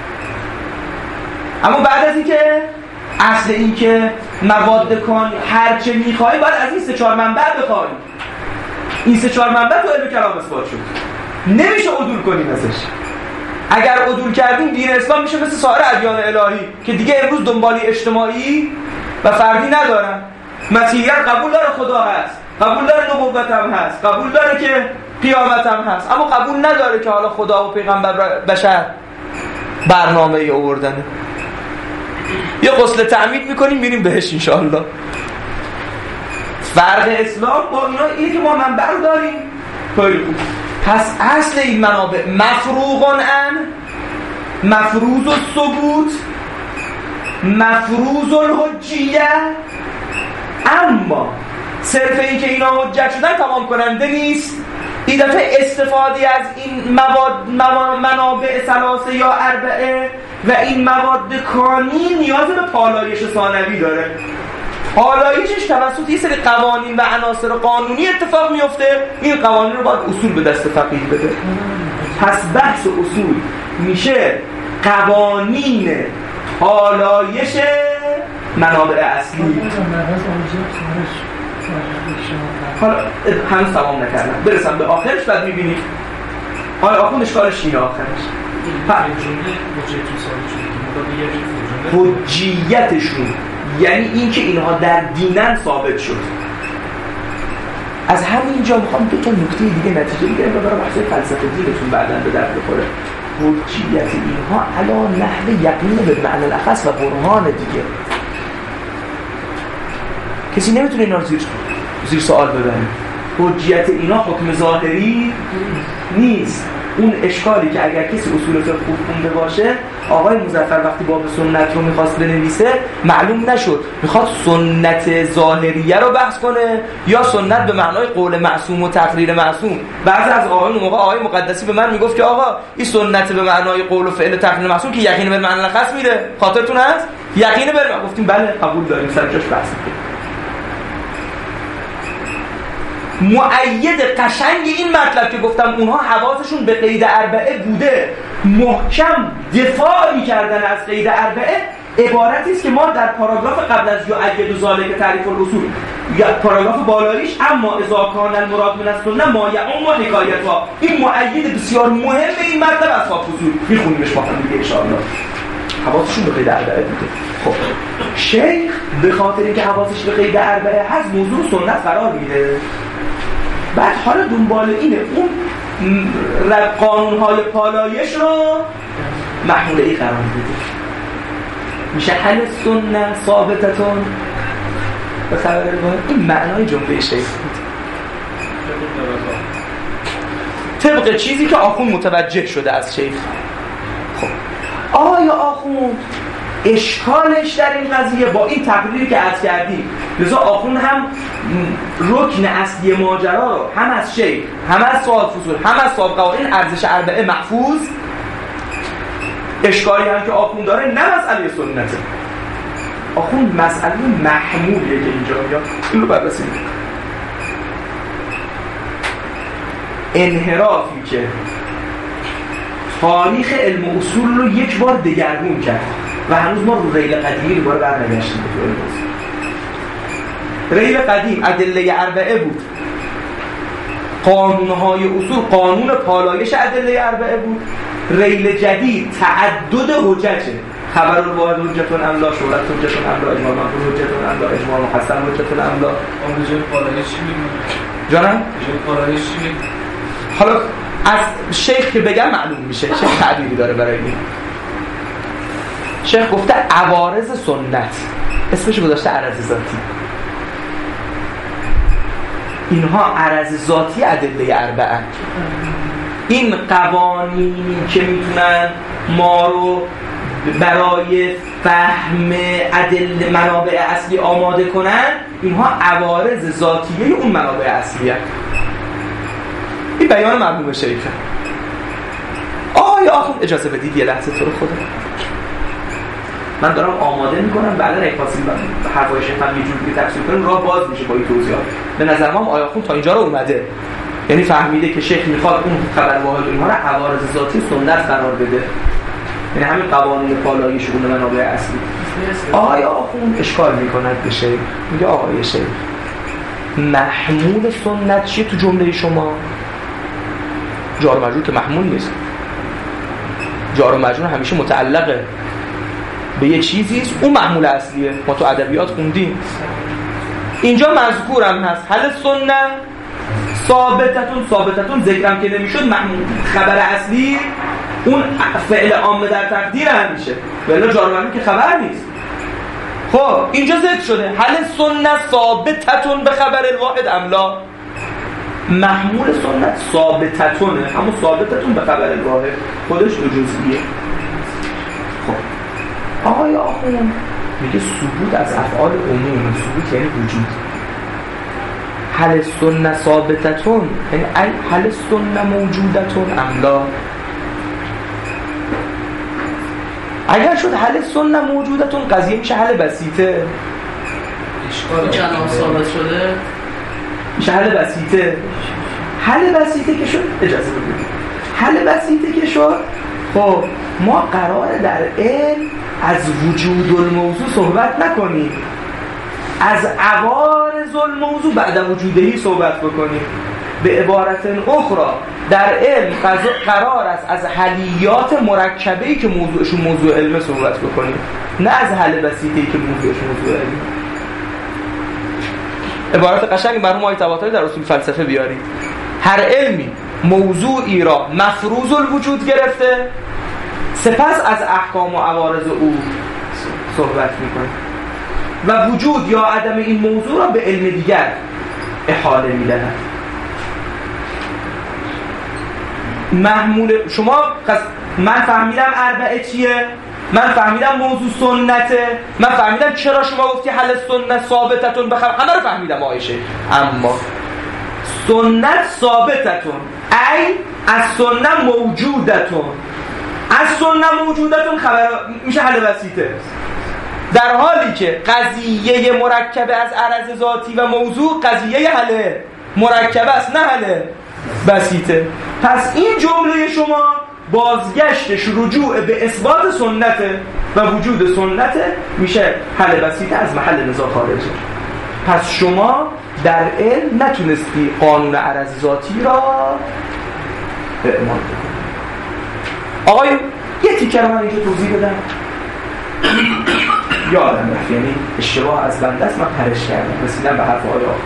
اما بعد از اینکه اصل این که مواد کانی هر چه میخوایی باید از این سه چهار منبع بخوایی. این سه چهار منبع تو علم کلام اثبات شد، نمیشه عدول کنیم ازش. اگر عدول کردیم دین اسلام میشه مثل سایر ادیان الهی که دیگه امروز دنبالی اجتماعی و فردی ندارن. مسیحیت قبول داره خدا هست، قبول داره نبوت هم هست، قبول داره که قیامت هم هست، اما قبول نداره که حالا خدا و پیغمبر بشر برنامه ای آوردنه. یه غسل تعمید میکنیم میریم بهش انشاءالله. فرق اسلام با اینا اینه که ما منبع رو داریم. خیلی خوب. پس اصل این منابع مفروغان ان، مفروض الثبوت، مفروض الحجیه، اما صرف این که اینا حجت شدن تمام کننده نیست. این دفعه استفاده از این مواد منابع ثلاثه یا اربعه و این مواد کانی نیاز به پالایش ثانوی داره. پالایشش توسط یه سری قوانین و عناصر قانونی اتفاق میفته. این قوانین رو باید اصول به دست فقیه بده. پس بحث اصول میشه قوانین پالایش منابع اصلی. حالا هنوز تمام نکردم، برسم به آخرش بعد میبینید آیا آخوند اشکالش اینه آخرش. حجیتشون یعنی این که اینها در دینن ثابت شد. از همینجا میخوام دو تا نکته دیگه نتیجه بگیرم و برای بحث فلسفه دینتون بعداً به درد بخوره. حجیت اینها علی نحو یقین به معنی الاخص و برهان دیگه. کسی نمیتونه اینا رو زیر زیر سوال ببره. حجیت اینا حکم ظاهری نیست. اون اشکالی که اگر کسی اصول فقه خوب خونده باشه، آقای مظفر وقتی باب سنت رو میخواست بنویسه معلوم نشد میخواد سنت ظاهریه رو بحث کنه یا سنت به معنای قول معصوم و تقریر معصوم. بعضی از آقایون موقع آقای مقدسی به من میگفت که آقا این سنت به معنای قول و فعل تقریر معصوم که یقین به معنی خاص میره، خاطرتون هست؟ یقین بر گفتیم بله قبول داریم، سر جاش بحث کنیم. مؤید قشنگ این مطلب که گفتم اونها حواسشون به قید اربعه بوده، محکم دفاع می‌کردن از قید اربعه، عبارتی است که ما در پاراگراف قبل از یؤید ذالک تعریف الاصول یا پاراگراف بالاییش اما اذا کان المراد من السنه ما یعم و حکایتها، این مؤید بسیار مهم این مطلب اصحاب اصول میخونیمش با هم دیگه ان شاء الله. حواسشون به قید اربعه بوده. خب شیخ به خاطر اینکه حواسش به قید اربعه هست موضوع سنت قرار میده. بعد حالا دنبال اینه اون قانون‌های پالایش رو محموله ای قرار میده. میشه حل سنت ثابتتون به خبر الواحد. این معنای جمله شیخ بود طبق چیزی که آخوند متوجه شده از شیخ. خب آیا آخوند اشکالش در این قضیه با این تقریری که عرض کردیم، لذا آخوند هم رکن اصلی ماجرا رو هم از شیخ هم از صاحب فصول هم از صاحب قوانین ارزش اربعه محفوظ، اشکالی هم که آخوند داره نه مسئله سنته، آخوند مسئله محمولیه که اینجا میاد. این رو بررسی می‌کنیم. انحرافی که تاریخ علم اصول رو یک بار دگرگون کرد و هنوز ما رو ریل قدیمی دوباره برنگشتیم. ریل قدیم ادله اربعه بود، قانونهای اصول قانون پالایش ادله اربعه بود. ریل جدید تعدد حجته، خبر الواحد حجتون املا، شهرت حجتون املا، اجماع منقول حجتون املا، اجماع محسن حجتون املا. اون جای پالایش چی میمونه؟ جانم؟ جای پالایش چی میمونه؟ حالا از شیخ که بگم معلوم میشه. شیخ تعبیری داره برای این. شیخ گفته عوارض سنت، اسمش گذاشته عرض ذاتی. اینها عرض ذاتی ادله اربعه. این قوانینی که میتونن ما رو برای فهم ادله منابع اصلی آماده کنن، اینها عوارض ذاتیه اون منابع اصلیه. این بیان مرحوم شیخه. آیا آخوند اجازه بدید یه لحظه تو رو خدا من دارم آماده میکنم بعد رای خاصی حرفای شیخ هم یه جوری تفسیر کنیم راه باز میشه با این توضیحات. به نظر ما آیا آخوند تا اینجا رو اومده، یعنی فهمیده که شیخ میخواد اون خبر واحد اینها رو عوارض ذاتی سنت قرار بده، یعنی همین قوانین پالایش اون منابع اصلی. آیا آخوند اشکال میکند به شیخ، میگه آقای شیخ محمول سنت چیه تو جمله شما؟ جار و مجرور که محمول نیست. جار و مجرور همیشه متعلقه به یه چیزی است، اون محمول اصلیه. ما تو ادبیات خوندیم. اینجا مذکورم هست حل سنت ثابتتون ثابتتون ذکرم که نمیشد خبر اصلی اون فعل عامه در تقدیر هم میشه ولی جار و مجرور که خبر نیست. خب اینجا ذکر شده هل سنت ثابتتون به خبر الواحد املا، محمول سنت ثابتتونه، همون ثابتتون به خبر الواحد خودش دو جزئیه. خب آقای آخوند میگه ثبوت از افعال عموم، ثبوت یعنی وجود. هل سنت ثابتتون یعنی هل سنت موجودتون املا، اگر شد حل سنت موجودتون قضیه میشه حل بسیطه. اشکال کلام ثابت شده میشه حل بسیطه. حل بسیطه که شد اجازه بدید حل بسیطه که شد خب ما قراره در علم از وجود الموضوع صحبت نکنیم، از عوارض الموضوع بعد وجودهی صحبت بکنیم. به عبارت اخرى در علم قرار است از حلیات مرکبه‌ای که موضوعشون موضوع علم صحبت بکنیم، نه از حل بسیطه‌ای که موضوعش موضوع علم. عبارت قشنگ مرحوم آقای طباطبایی در اصول فلسفه بیارید. هر علمی موضوعی را مفروض الوجود گرفته سپس از احکام و عوارض او صحبت میکنه و وجود یا عدم این موضوع را به علم دیگر احاله میدهد. محمول شما من فهمیدم اربعه چیه، من فهمیدم موضوع سنته، من فهمیدم چرا شما گفتی حل سنت ثابتتون بخیر، همه رو فهمیدم آیشه، اما سنت ثابتتون ای از سنت موجودتون، از سنت موجودتون خبر میشه حل بسیطه، در حالی که قضیه مرکبه از عرض ذاتی و موضوع قضیه حل مرکبه است نه حل بسیطه. پس این جمله شما بازگشتش رجوع به اثبات سنته و وجود سنته میشه حل بسیطه، از محل نزاع خارجه. پس شما در علم نتونستی قانون عرض ذاتی را اعمال کنید. آقای یه تیکه رو من اینجا توضیح بدم یادم رفت، یعنی اشتباه از بنده است، من پرش کردم رسیدم به حرف آقای آقا.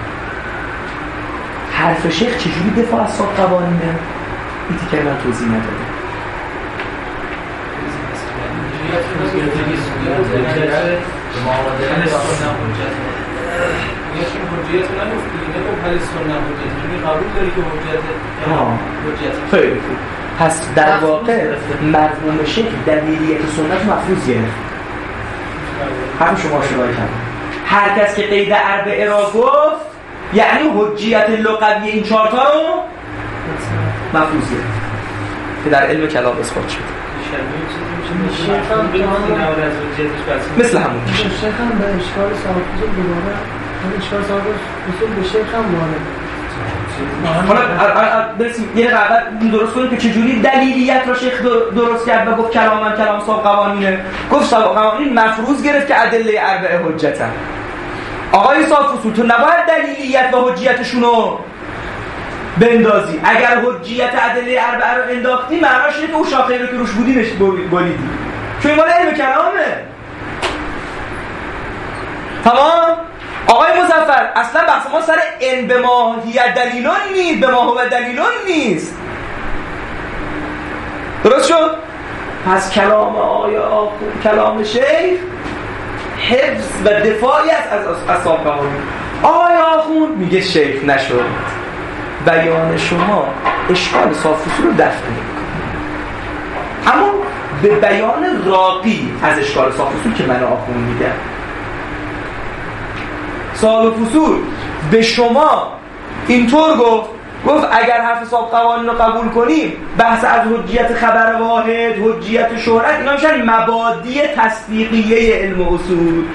حرف شیخ چجوری دفاع از صاحب قوانینه؟ این تیکه من توضیح ندادم. خیلی خوب. پس در واقع مرحوم شیخ دلیلیت سنت مفروض گرفت. همون شما اشتباه کردید. هر کس که قید اربعه را گفت یعنی حجیت لغوی این چهار تا رو مفروض گرفت که در علم کلام اثبات شد. مثل همون شیخ هم به اشکال صاحب اصول دوباره همین اشکال صاحب اصول به شیخ هم وارد. حالا برسیم یه قبل درست کنیم که چجوری دلیلیت را شیخ درست کرد و گفت کلام من کلام صاحب قوانینه. گفت صاحب قوانین مفروض گرفت که ادله اربعه حجتن. آقای صاحب اصول تو نباید دلیلیت و حجیتشون رو بندازی. اگر حجیت ادله اربعه رو انداختی معناش اینه که اون شاخه‌ای رو که روش بودی نش بریدی، چون این مال علم کلامه. تمام. آقای مظفر اصلا بحث ما سر ان به ماهیت دلیلون نیست، به ما هو دلیلون نیست. درست شد؟ پس کلام آیا آخو کلام شیخ حفظ و دفاعی از اصحاب قوانین. آقای آخوند میگه شیخ نشد، بیان شما اشکال صاف اصول رو دفع میکنه، اما به بیان راقی از اشکال صاف اصول که من آخوند میگم. صاحب اصول به شما اینطور گفت گفت اگر حرف صاحب قوانین رو قبول کنیم بحث از حجیت خبر واحد، حجیت شهرت، اینا میشن مبادی تصدیقیه علم اصول.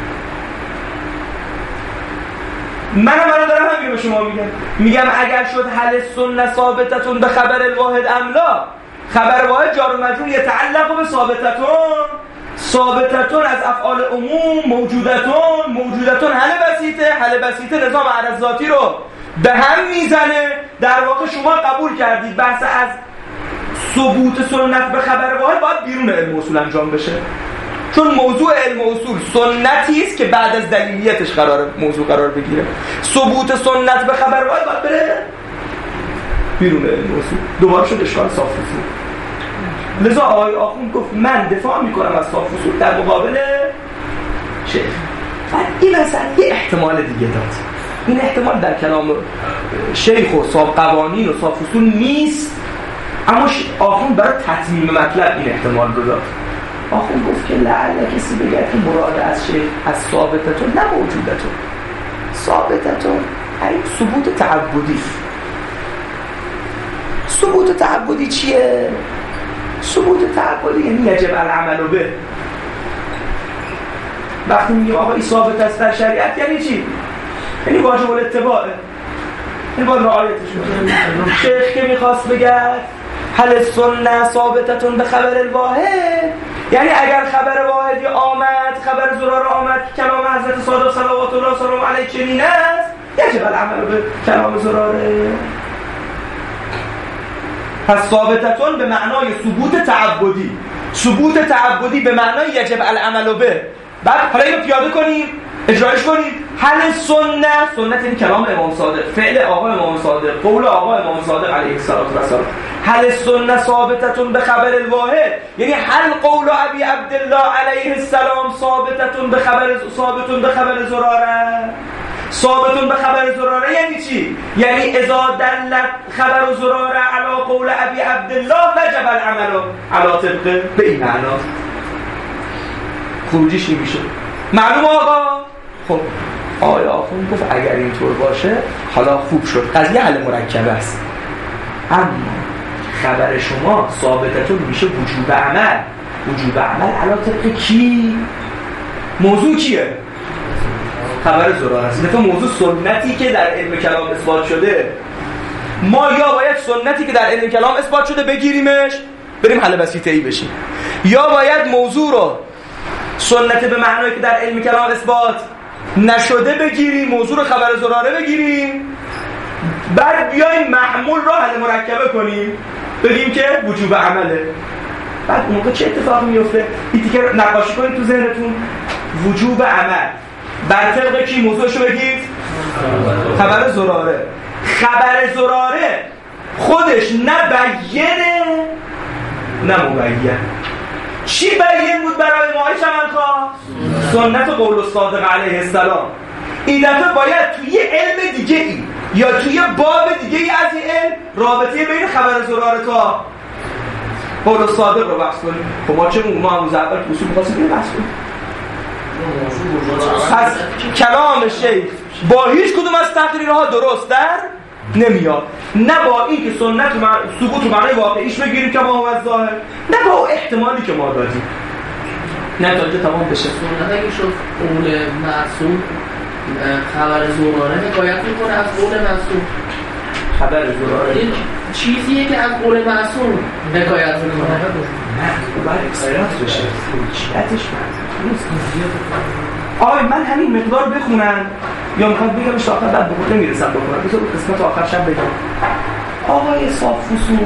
منم منو دارم همین به شما میگم میگم اگر شد حل سنت ثابتتون به خبر الواحد املا، خبر واحد جار و مجرور یتعلق به ثابتتون، ثابتتون از افعال عموم، موجودتون، موجودتون حل بسیطه، حل بسیطه نظام عرض ذاتی رو به هم میزنه. در واقع شما قبول کردید بحث از ثبوت سنت به خبر واحد باید بیرون علم اصول انجام بشه. چون موضوع علم اصول سنتی است که بعد از دلیلیتش قرار موضوع قرار بگیره. ثبوت سنت به خبر واحد باید بره بیرون علم اصول، دوباره شد اشکال صاف اصول. لذا آقای آخوند گفت من دفاع میکنم از صاف اصول در مقابل شیخ. بعد این اصلا یه احتمال دیگه داد. این احتمال در کلام شیخ و صاحب قوانین و صاف اصول نیست، اما آخوند برای تطمیم مطلب این احتمال رو داد. آخوند گفت که لعل کسی بگه که مراد از شیخ از ثابتتون نه موجودتون، ثابتتون این ثبوت تعبدی. ثبوت تعبدی چیه؟ ثبوت تعبدی یعنی یجب العمل به. وقتی میگیم آقا این ثابت است در شریعت یعنی چی؟ یعنی واجب الاتباعه، یعنی باید رعایتش کنیم. شیخ که میخواست بگه هل سنه ثابتتون به خبر الواحد، یعنی اگر خبر واحدی آمد، خبر زراره آمد که کلام حضرت صادق صلوات الله سلام علیه چنین است، یجب العمل به کلام زراره. پس ثابتتون به معنای ثبوت تعبدی، ثبوت تعبدی به معنای یجب العمل به. بعد حالا اینو پیاده کنیم، اجرایش کنیم. هل سنت، سنت این کلام امام صادق، فعل آقا امام صادق، قول آقا امام صادق علیه السلام. هل سنت ثابتتون به خبر الواحد، یعنی هل قول ابی عبدالله علیه السلام ثابتتون به خبر ثابتون به خبر زراره. ثابتون به خبر زراره یعنی چی؟ یعنی اذا دلت خبر زراره علی قول ابی عبدالله وجب العمل علی طبقه، به این معنا. خروجیش نمیشه. معلوم آقا؟ خب آقای آخوند گفت اگر اینطور باشه حالا خوب شد، قضیه حل مرکب است. اما خبر شما ثابتتون میشه وجوب عمل. وجوب عمل علی طبق کی؟ موضوع کیه؟ خبر زراره است. مثلا موضوع سنتی که در علم کلام اثبات شده، ما یا باید سنتی که در علم کلام اثبات شده بگیریمش بریم حل بسیطه‌ای بشیم، یا باید موضوع رو سنت به معنایی که در علم کلام اثبات نشده بگیریم، موضوع رو خبر زراره بگیریم، بعد بیایم محمول رو حل مرکبه کنیم بگیم که وجوب عمله. بعد اون موقع چه اتفاقی میفته؟ این دیگه نقاشی کنید تو ذهنتون. وجوب عمل بر طبق کی موضوعشو بگید؟ خبر زراره. خبر زراره خودش نه بیانه نه مبین. چی بیان بود برای ما چمنخواه؟ سنت قول الصادق علیه السلام. این دفعه باید توی علم دیگه ای یا توی باب دیگه ای از این علم رابطه بین خبر زراره تا قول الصادق رو بحث کنیم. خب ما چه ما هموز اول اصول بخواستیم بحث کنیم. پس کلام شیخ با هیچ کدوم از تقریرها درست در نمیاد، نه با این که سنت ثبوت معنای واقعیش بگیریم که ما هم از ظاهر، نه با احتمالی که ما دادیم، نه تا اینجا تمام بشه. سنت اگه شد قول معصوم خبر زراره حکایت میکنه از قول معصوم. خبر زراره این چیزیه که از قول معصوم حکایت میکنه. نه باید اکسپریانس بشه، چیتش نیست. آقای من همین مقدار بخونم یا میخواد بگم تا آخر بعد بخونم نمیرسم بخونم، بذار قسمت آخر شب بگم. آقای صاف فصول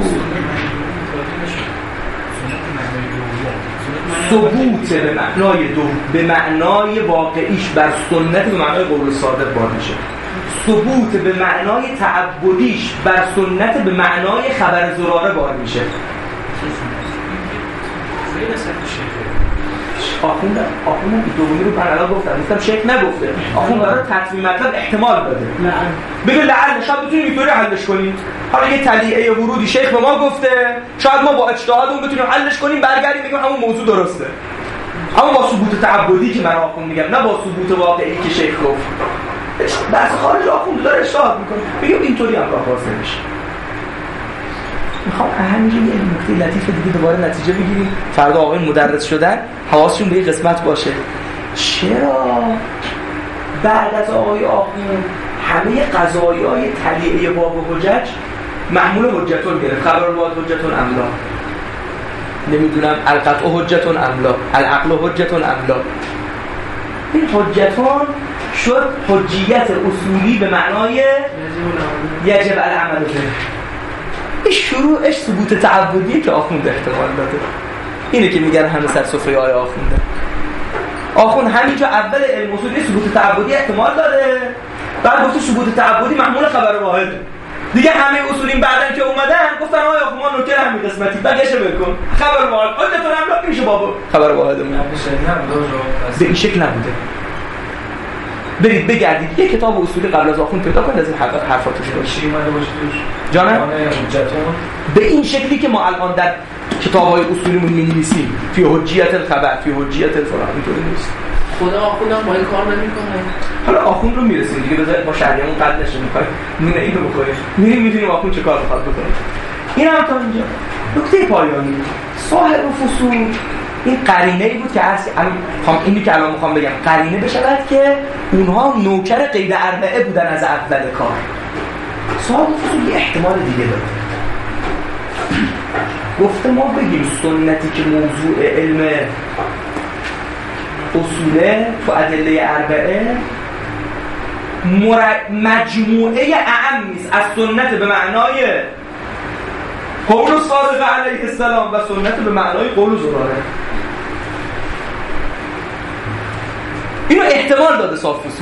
ثبوت به معنای دو به معنای واقعیش بر سنت به معنای قول صادق بار میشه. ثبوت به معنای تعبدیش بر سنت به معنای خبر زراره بار میشه. آخوندم آخوندم این دومی رو من الان گفتم گفتم شیخ نگفته، آخوند برای تطمیم مطلب احتمال داده. بگه لعل شاید بتونیم اینطوری حلش کنیم. حالا یه تلیعه ورودی شیخ به ما گفته، شاید ما با اجتهادمون بتونیم حلش کنیم، برگردیم بگیم همون موضوع درسته، اما با ثبوت تعبدی که من آخوند میگم، نه با ثبوت واقعی که شیخ گفت. بس خارج آخوند داره اجتهاد میکنه، بگیم اینطوری هم راه باز نمیشه. میخوام همینجوری یه نکته لطیف دیگه دوباره نتیجه بگیریم. فردا آقایون مدرس شدن حواسشون به این قسمت باشه. چرا بعد از آقای آخوند همه قضایای تلیعه باب حجج محمول حجتون گرفت؟ خبر الواحد حجتون املا، نمیدونم القطع حجتون املا، العقل حجتون املا. این حجتون شد حجیت اصولی به معنای یجب العمل به. این شروعش ثبوت تعبدیه که آخوند احتمال داده. اینه که میگن همه سر سفره آی آخونده. آخوند همینجا اول علم اصول ثبوت تعبدی احتمال داره، بعد گفت ثبوت تعبدی محمول خبر واحد. دیگه همه اصولین بعدن که اومدن گفتن آیا آخوند ما نکته همین قسمتی بقیه‌شو بکن خبر واحد. حجتون املاک میشه بابا خبر واحدمون به این شکل نبوده. برید بگردید یه کتاب اصولی قبل از آخوند پیدا کنید از این حرفاتش باشه اومده باشه جانم به این شکلی که ما الان در کتاب‌های اصولیمون می‌نویسیم فی حجیت الخبر فی حجیت الفلان اینطوری نیست. خدا آخوند هم با این کار نمی‌کنه. حالا آخوند رو میرسیم دیگه بذارید با شهریمون قد نشه می‌خوایم نونه اینو بخوریم می‌ریم می‌بینیم آخوند چه کار می‌خواد بکنه. این هم تا اینجا نکته پایانی صاحب فصول این قرینه‌ای بود که هست الان اینی که الان می‌خوام بگم قرینه بشود که اونها نوکر قید اربعه بودن از اول کار. صاحب فصول یه احتمال دیگه داره. گفته ما بگیم سنتی که موضوع علم اصوله تو ادله اربعه مجموعه اعم نیست از سنت به معنای قول صادق علیه السلام و سنت به معنای قول زراره. اینو احتمال داده صاحب فصول.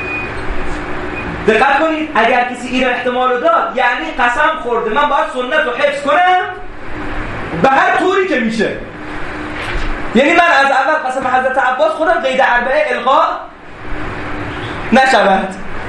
دقت کنید اگر کسی این احتمال رو داد یعنی قسم خورده من باید سنت رو حفظ کنم به هر طوری که میشه. یعنی من از اول قسم حضرت عباس خودم قید اربعه الغا نشود.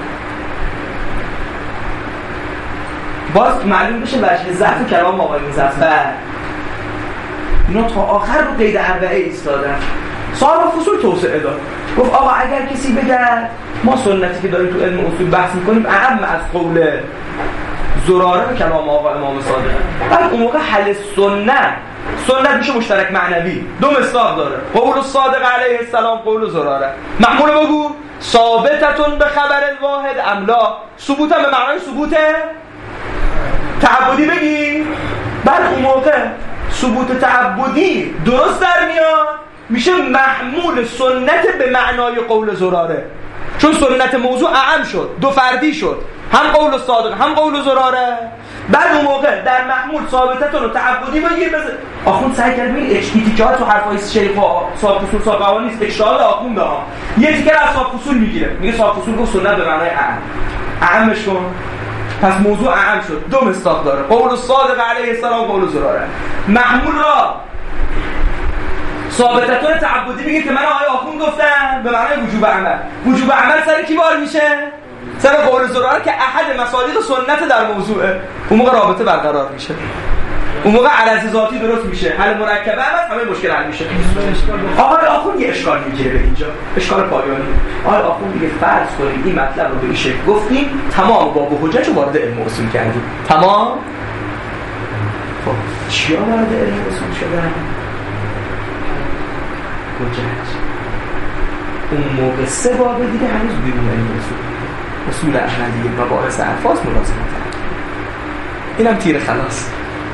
باز معلوم بشه وجه ضعف کلام آقای مظفر اینا تا آخر رو قید اربعه ایستادن. صاحب فصول توسعه داد گفت آقا اگر کسی بگه ما سنتی که داریم تو علم اصول بحث میکنیم اهم از قول زراره به کلام آقا امام صادق. بعد اون موقع حل سنت سنت میشه مشترک معنوی دو مصداق داره قول الصادق علیه السلام قول زراره. محمول بگو ثابتتون به خبر الواحد املا ثبوت به معنای ثبوت تعبدی بگی. بعد اون موقع ثبوت تعبدی درست در میاد میشه محمول سنت به معنای قول زراره چون سنت موضوع اعم شد دو فردی شد هم قول صادق هم قول زراره. بعد اون موقع در محمول ثابتتون رو تعبدی بگیر. بز آخوند سعی کرد ببین اجتهاد تو حرفای شیخ و صاحب فصول سابقه نیست اجتهاد آخوند ها یه دیگه از صاحب فصول میگیره میگه صاحب فصول گفت سنت به معنای اعم اعمش کن پس موضوع اعم شد دو مصداق داره قول صادق علیه السلام قول زراره. محمول را ثابتتون تعبدی میگه که من آقای آخوند گفتم به معنای وجوب عمل. وجوب عمل سر کی بار میشه؟ سر قول زراره که احد مصادیق سنت در موضوعه. اون موقع رابطه برقرار میشه اون موقع عرض ذاتی درست میشه حل مرکبه هم همه مشکل حل میشه. آقای آخوند یه اشکال میگیره به اینجا اشکال پایانی. آقای آخوند میگه فرض کنیم این مطلب رو به این شکل گفتیم تمام باب و حجج رو وارد علم اصول کردیم تمام. خب چیا وارد علم اصول شدن؟ حجج. اون موقع سه باب دیگه هنوز بیرون علم اصول اصول عملی مباحث الفاظ ملازمت اینم تیر خلاص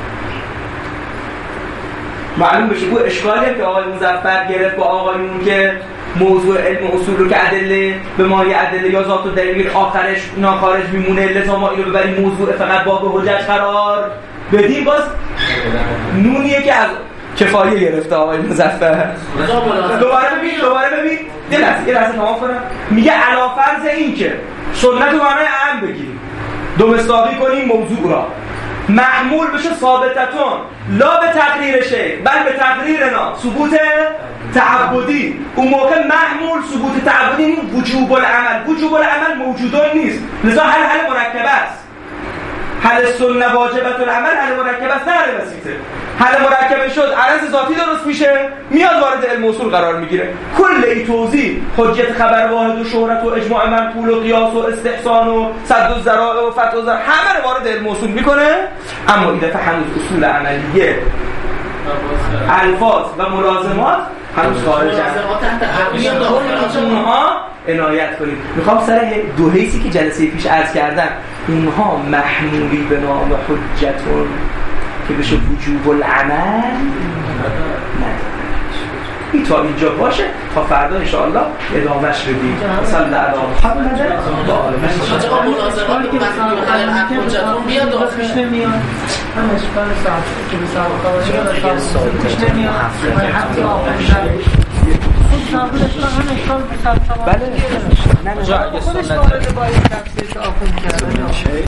معلوم بشه. او اشکالیه که آقای مظفر گرفت با آقایون که موضوع علم اصول رو که ادله به مایه ادله یا ذات و دلیل آخرش ناخارج میمونه لذا ما اینو ببریم موضوع فقط باب حجج قرار بدیم. باز نونیه که از کفایه گرفته آقای مظفر. دوباره ببین دوباره ببین یه لحظه یه لحظه تمام کنم. میگه علی فرض این که سنت رو معنای اعم بگیریم دو مصداقی کنیم موضوع را محمول بشه ثابتتون لا به تقریر شیخ بل به تقریرنا ثبوت تعبدی. اون موقع محمول ثبوت تعبدی این وجوب العمل وجوب العمل موجودون نیست لذا حل حل مرکبه است. حل سنت واجبت العمل حل مرکبه است نه حل بسیطه. حل مرکبه شد عرض ذاتی درست میشه میاد وارد علم اصول قرار میگیره. کل این توضیح حجت خبر واحد و شهرت و اجماع منقول و قیاس و استحسان و صد الذرائع و فتح الذرائع همه رو وارد علم اصول میکنه. اما این دفعه هنوز اصول عملیه الفاظ و ملازمات هنوز خارج از اونها عنایت کنید. میخوام سر دو حیثی که جلسه پیش عرض کردم اونها محمولی به نام حجتون که بشه وجوب العمل نداره. این تا اینجا باشه تا فردا انشاءالله ادامهش بدیم. صلی الله علی محمد و آل محمد. چقدر ملازماتی که مثلا حجتون بیاد داخل پیش نمیاد. هم اشکال ساعت که به سابقه پیش نمیاد. حتی آخر خود تعبیر اشکال هم اشکال به سبت بله نه نه خودش وارد با این تفسیر تعاقب کرده